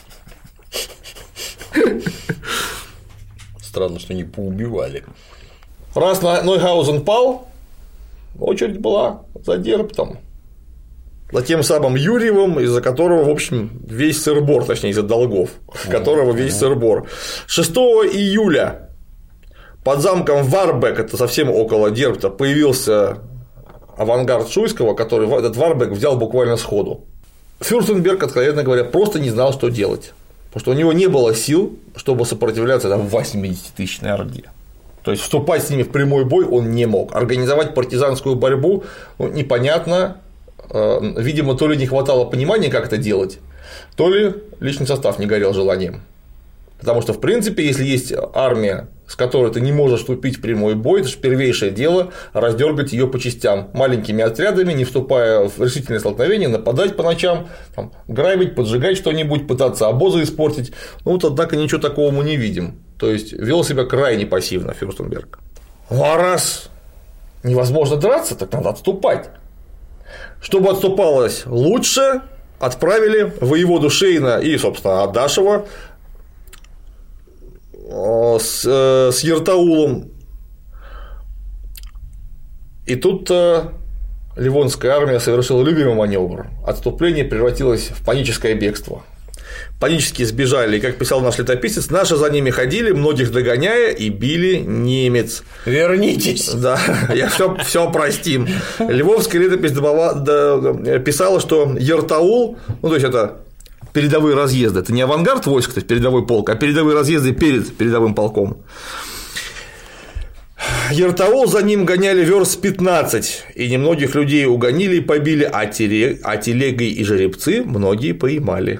Странно, что не поубивали. Раз Нойхаузен пал, очередь была за Дербтом, за тем самым Юрьевым, из-за которого, в общем, весь сыр-бор, точнее, из-за долгов, которого весь сыр-бор. шестого июля под замком Варбек, это совсем около Дербта, появился авангард Шуйского, который этот Варбек взял буквально сходу. Фюрстенберг, откровенно говоря, просто не знал, что делать, потому что у него не было сил, чтобы сопротивляться там восьмидесятитысячной орде. То есть вступать с ними в прямой бой он не мог. Организовать партизанскую борьбу ну, непонятно. Видимо, то ли не хватало понимания, как это делать, то ли личный состав не горел желанием. Потому что, в принципе, если есть армия, с которой ты не можешь вступить в прямой бой, это же первейшее дело раздергать ее по частям, маленькими отрядами, не вступая в решительное столкновение, нападать по ночам, там, грабить, поджигать что-нибудь, пытаться обозы испортить. Ну вот, однако, ничего такого мы не видим. То есть вел себя крайне пассивно Фюрстенберг. Ну а раз невозможно драться, так надо отступать. Чтобы отступалось лучше, отправили воеводу Шейна и, собственно, Адашева с, с Ертаулом. И тут Ливонская армия совершила любимый маневр. Отступление превратилось в паническое бегство. Панически сбежали, и, как писал наш летописец, наши за ними ходили, многих догоняя, и били немец. Вернитесь. Да, я все, все простим. Львовская летопись добава, да, писала, что Ертаул, ну то есть это передовые разъезды, это не авангард войск, то есть передовой полк, а передовые разъезды перед передовым полком. Ертаул за ним гоняли верст пятнадцать, и немногих людей угонили и побили, а, телег, а телегой и жеребцы многие поймали.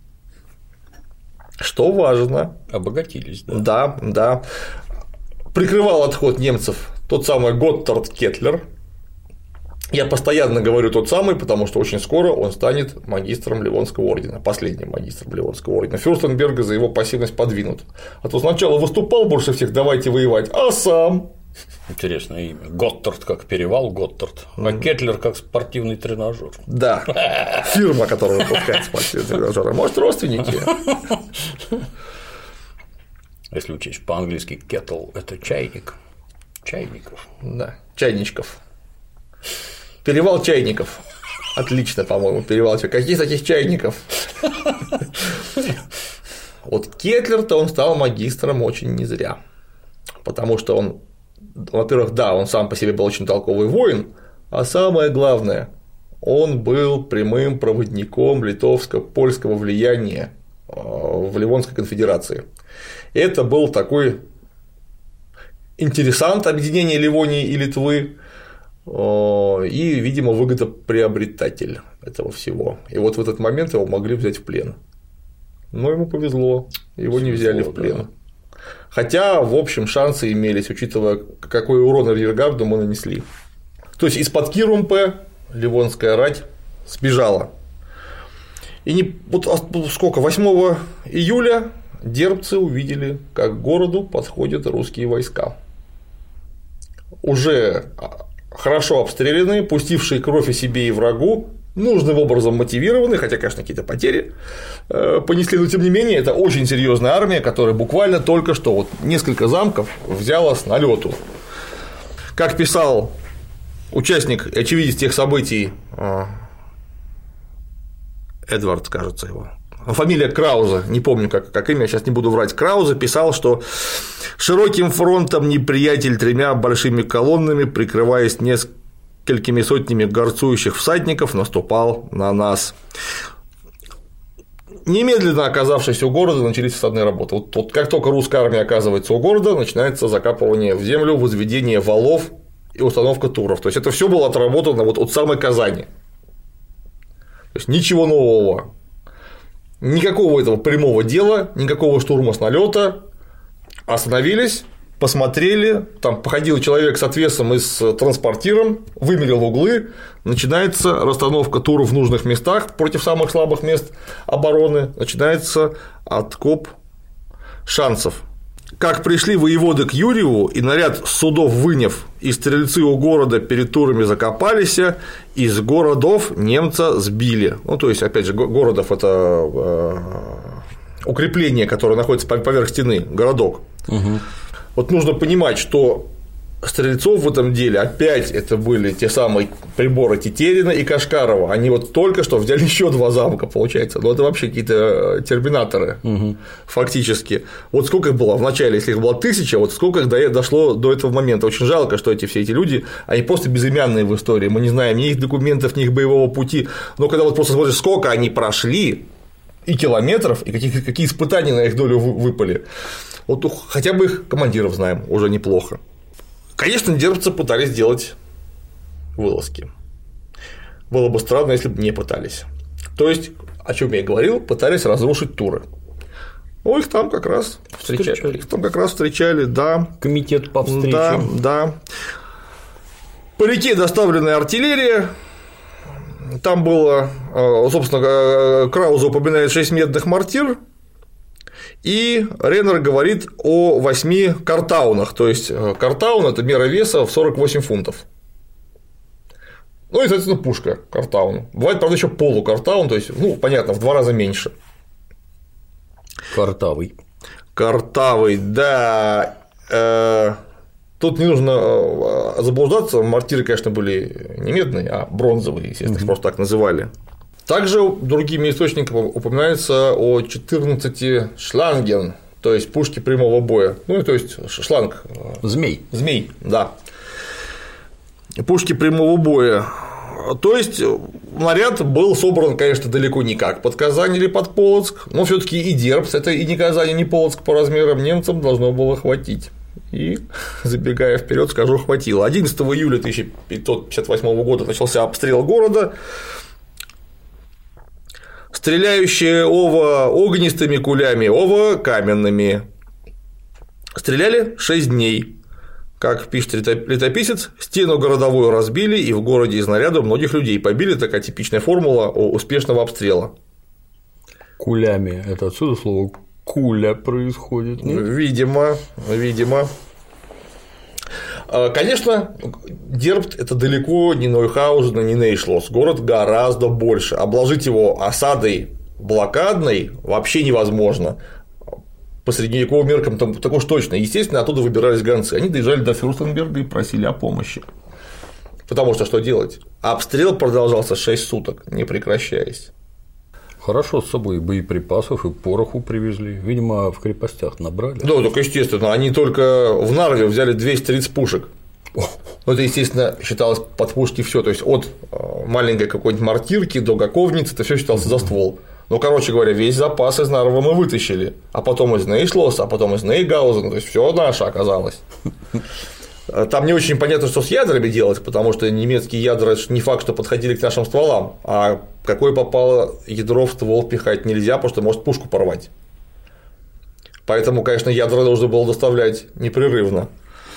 Что важно. Обогатились, да. Да, да. Прикрывал отход немцев тот самый Готтард Кетлер. Я постоянно говорю тот самый, потому что очень скоро он станет магистром Ливонского ордена, последним магистром Ливонского ордена. Фюрстенберга за его пассивность подвинут. А то сначала выступал больше всех, давайте воевать, а сам. Интересное имя. Готтард как перевал Готтард, а Кетлер как спортивный тренажер. Да. Фирма, которая выпускает спортивные тренажеры. Может, родственники. Если учесть по-английски кетл – это чайник. Чайников. Да, чайничков. Перевал чайников. Отлично, по-моему, перевал. Каких таких чайников? Вот Кетлер-то он стал магистром очень не зря. Потому что он во-первых, да, он сам по себе был очень толковый воин, а самое главное, он был прямым проводником литовско-польского влияния в Ливонской конфедерации. Это был такой интересант объединения Ливонии и Литвы и, видимо, выгодоприобретатель этого всего. И вот в этот момент его могли взять в плен. Но ему повезло, его не взяли в плен. Да. Хотя, в общем, шансы имелись, учитывая, какой урон арьергарду мы нанесли. То есть из-под Кирумпе ливонская рать сбежала. И не, вот сколько, восьмого июля дербцы увидели, как к городу подходят русские войска. Уже хорошо обстрелянные, пустившие кровь и себе, и врагу, нужным образом мотивированы, хотя, конечно, какие-то потери понесли, но тем не менее, это очень серьезная армия, которая буквально только что вот несколько замков взяла с налету. Как писал участник и очевидец тех событий Эдвард, кажется, его. Фамилия Крауза, не помню, как, как имя, сейчас не буду врать. Крауза писал, что широким фронтом неприятель тремя большими колоннами, прикрываясь несколькими сотнями горцующих всадников, наступал на нас. Немедленно оказавшись у города, начались осадные работы. Вот, вот как только русская армия оказывается у города, начинается закапывание в землю, возведение валов и установка туров. То есть это все было отработано вот от самой Казани. То есть ничего нового. Никакого этого прямого дела, никакого штурма с налета. Остановились, посмотрели, там походил человек с отвесом и с транспортиром, вымерил углы, начинается расстановка туров в нужных местах против самых слабых мест обороны, начинается откоп шансов. Как пришли воеводы к Юрьеву, и наряд судов выняв, и стрельцы у города перед турами закопались, из городов немца сбили. Ну, то есть, опять же, городов – это укрепление, которое находится поверх стены, городок. Угу. Вот нужно понимать, что стрельцов в этом деле опять это были те самые приборы Тетерина и Кашкарова. Они вот только что взяли еще два замка, получается. Но это вообще какие-то терминаторы, угу. Фактически. Вот сколько их было в начале, если их было тысяча, вот сколько их дошло до этого момента. Очень жалко, что эти все эти люди, они просто безымянные в истории. Мы не знаем ни их документов, ни их боевого пути. Но когда вот просто смотришь, сколько они прошли, и километров, и какие, какие испытания на их долю выпали. Вот хотя бы их командиров знаем, уже неплохо. Конечно, дербцы пытались делать вылазки. Было бы странно, если бы не пытались. То есть, о чем я и говорил, пытались разрушить туры. Ну, их там как раз встречали. встречали. Их там как раз встречали, да. Комитет по встречам. Да, да. По реке доставленная артиллерия. Там было, собственно, Крауза упоминает шесть медных мортир. И Реннер говорит о восьми картаунах, то есть картаун – это мера веса в сорок восемь фунтов. Ну и, соответственно, пушка картаун. Бывает, правда, еще полукартаун, то есть, ну, понятно, в два раза меньше. Картавый. Картавый, да. Тут не нужно заблуждаться, мортиры, конечно, были не медные, а бронзовые, естественно, их просто так называли. Также другими источниками упоминается о четырнадцати шланген, то есть пушки прямого боя. Ну, то есть шланг. Змей. Змей, да. Пушки прямого боя. То есть наряд был собран, конечно, далеко не как под Казань или под Полоцк, но все-таки и Дербц, это и не Казань, и не Полоцк по размерам, немцам должно было хватить. И, забегая вперед, скажу, хватило. одиннадцатого июля тысяча пятьсот пятьдесят восьмого года начался обстрел города. Стреляющие ова огнистыми кулями, ова каменными. Стреляли шесть дней. Как пишет летописец, стену городовую разбили, и в городе из наряда многих людей побили. Такая типичная формула успешного обстрела. Кулями. Это отсюда слово куля происходит? Нет? Видимо, видимо. Конечно, Дербт – это далеко не Нойхаузен, не Нейшлос, город гораздо больше. Обложить его осадой блокадной вообще невозможно. По средневековым меркам там так уж точно. Естественно, оттуда выбирались гонцы. Они доезжали до Фюрстенберга и просили о помощи. Потому что что делать? Обстрел продолжался шесть суток, не прекращаясь. Хорошо с собой и боеприпасов, и пороху привезли. Видимо, в крепостях набрали. Да, только естественно, они только в Нарве взяли двести тридцать пушек. Ну, это, естественно, считалось под пушки все. То есть от маленькой какой-нибудь мортирки до гаковницы это все считалось за ствол. Ну, короче говоря, весь запас из Нарвы мы вытащили, а потом из Нейшлосса, а потом из Нейгаузена, то есть все наше оказалось. Там не очень понятно, что с ядрами делать, потому что немецкие ядра не факт, что подходили к нашим стволам, а какое попало ядро в ствол пихать нельзя, потому что может пушку порвать. Поэтому, конечно, ядра нужно было доставлять непрерывно.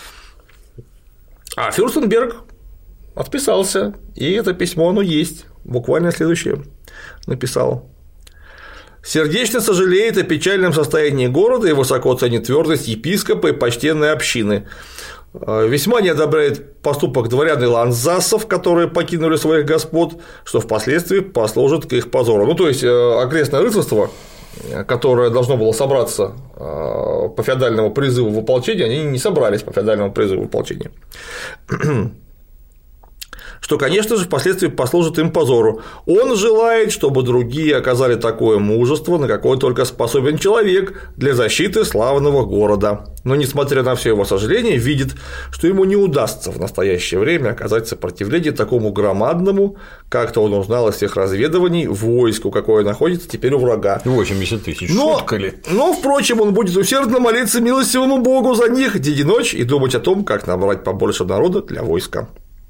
А Фюрстенберг отписался, и это письмо, оно есть, буквально следующее написал. Сердечно сожалеет о печальном состоянии города и высоко ценит твердость епископа и почтенной общины. Весьма не одобряет поступок дворян и ланзасов, которые покинули своих господ, что впоследствии послужит к их позору. Ну, то есть, окрестное рыцарство, которое должно было собраться по феодальному призыву в ополчение, они не собрались по феодальному призыву в ополчение. Что, конечно же, впоследствии послужит им позору. Он желает, чтобы другие оказали такое мужество, на какое только способен человек для защиты славного города. Но, несмотря на все его сожаление, видит, что ему не удастся в настоящее время оказать сопротивление такому громадному, как-то он узнал из всех разведываний, войску, какое находится теперь у врага. восемьдесят тысяч, но, шутка ли? Но, впрочем, он будет усердно молиться милостивому Богу за них день и ночь и думать о том, как набрать побольше народа для войска.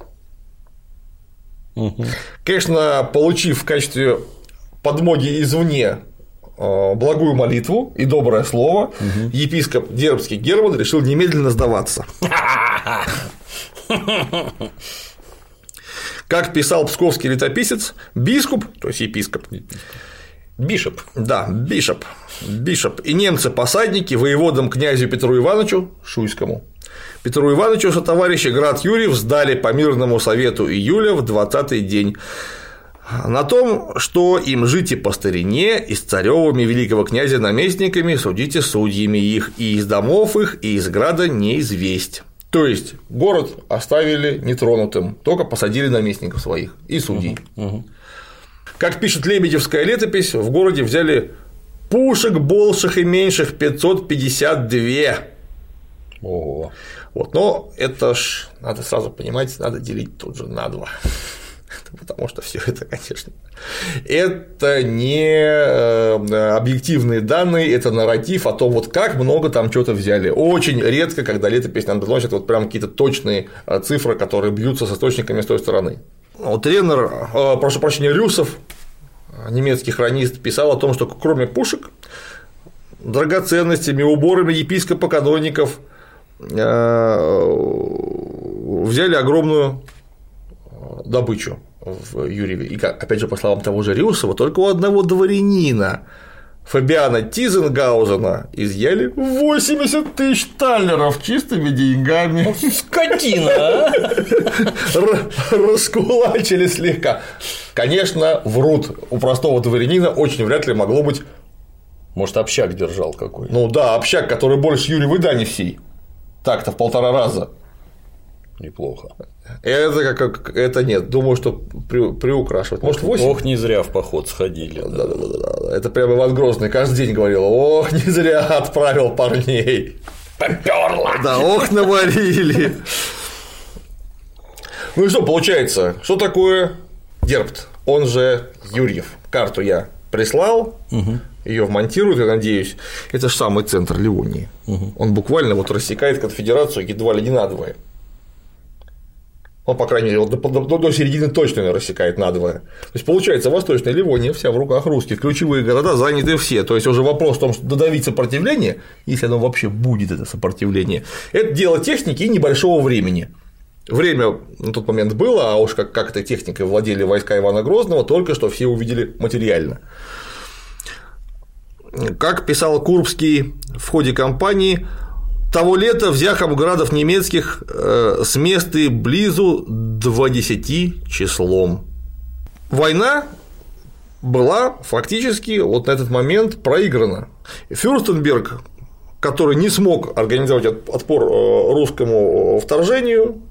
Угу. Конечно, получив в качестве подмоги извне благую молитву и доброе слово, угу. епископ Дербский Герман решил немедленно сдаваться. Как писал псковский летописец, бискуп, то есть епископ, Бишоп. Да, Бишоп. Бишоп. И немцы-посадники воеводам князю Петру Ивановичу Шуйскому. Петру Ивановичу сотоварищи град Юрьев сдали по мирному совету июля в двадцатый день. На том, что им жить и по старине, и с царевыми великого князя наместниками судите судьями их, и из домов их, и из града не известь. То есть город оставили нетронутым, только посадили наместников своих и судей. Угу, угу. Как пишет Лебедевская летопись, в городе взяли пушек больших и меньших пятьсот пятьдесят два. Ого. Вот, но это ж надо сразу понимать, надо делить тут же на два. Потому что все это, конечно, это не объективные данные, это нарратив о том, вот как много там чего-то взяли. Очень редко, когда летопись нам доносят вот прям какие-то точные цифры, которые бьются с источниками с той стороны. Вот Реннер, прошу прощения, Рюсов, немецкий хронист, писал о том, что кроме пушек, драгоценностями, уборами епископа-каноников взяли огромную добычу в Юрьеве. И, опять же, по словам того же Рюсова, только у одного дворянина Фабиана Тизенгаузена изъяли восемьдесят тысяч таллеров чистыми деньгами. Скотина, а? Раскулачили слегка. Конечно, врут. У простого дворянина очень вряд ли могло быть. Может, общак держал какой-то. Ну да, общак, который больше Юрьевой дани всей. Так-то в полтора раза. Неплохо. Это как это нет, думаю, что при, приукрашивать. Может, восемь? Ох, не зря в поход сходили. Да, да, да, да. Это прямо Иван Грозный каждый день говорил: ох, не зря отправил парней. Попёрло. Да, ох, наварили. Ну и что получается? Что такое Дербт? Он же Юрьев. Карту я прислал. Угу. Ее вмонтируют, я надеюсь. Это же самый центр Ливонии. Угу. Он буквально вот рассекает конфедерацию едва ли не надвое. Он, по крайней мере, до, до, до середины точно не рассекает надвое. То есть, получается, Восточная Ливония вся в руках русских, ключевые города заняты все. То есть, уже вопрос в том, что додавить сопротивление, если оно вообще будет, это сопротивление, это дело техники и небольшого времени. Время на тот момент было, а уж как, как этой техникой владели войска Ивана Грозного, только что все увидели материально. Как писал Курбский в ходе кампании, того лета взяхом градов немецких э, с месты близу двадцати числом. Война была фактически вот на этот момент проиграна. Фюрстенберг, который не смог организовать отпор русскому вторжению,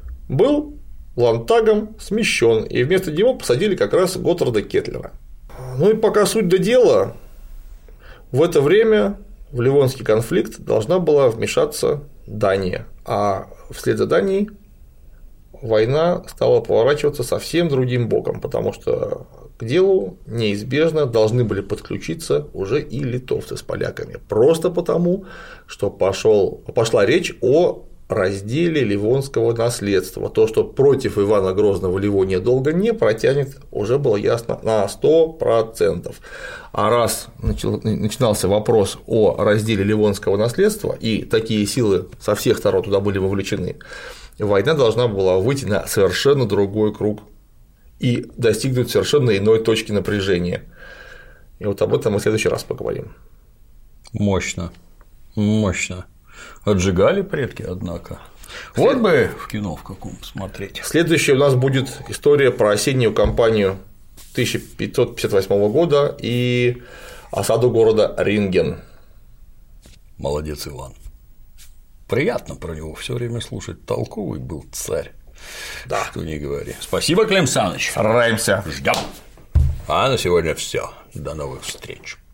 был Лантагом смещен, и вместо него посадили как раз Готфрида Кетлера. Ну и пока суть до дела, в это время в Ливонский конфликт должна была вмешаться Дания, а вслед за Данией война стала поворачиваться совсем другим боком, потому что к делу неизбежно должны были подключиться уже и литовцы с поляками, просто потому, что пошел, пошла речь о разделе ливонского наследства. То, что против Ивана Грозного Ливония долго не протянет, уже было ясно на сто процентов. А раз начинался вопрос о разделе ливонского наследства, и такие силы со всех сторон туда были вовлечены, война должна была выйти на совершенно другой круг и достигнуть совершенно иной точки напряжения. И вот об этом мы в следующий раз поговорим. Мощно, мощно. Отжигали предки, однако. Вот След... бы в кино в каком посмотреть. Следующая у нас будет история про осеннюю кампанию тысяча пятьсот пятьдесят восьмого года и осаду города Ринген. Молодец, Иван. Приятно про него все время слушать. Толковый был царь. Да. Что не говори. Спасибо, Клим Саныч. Стараемся. Ждем. А на сегодня все. До новых встреч.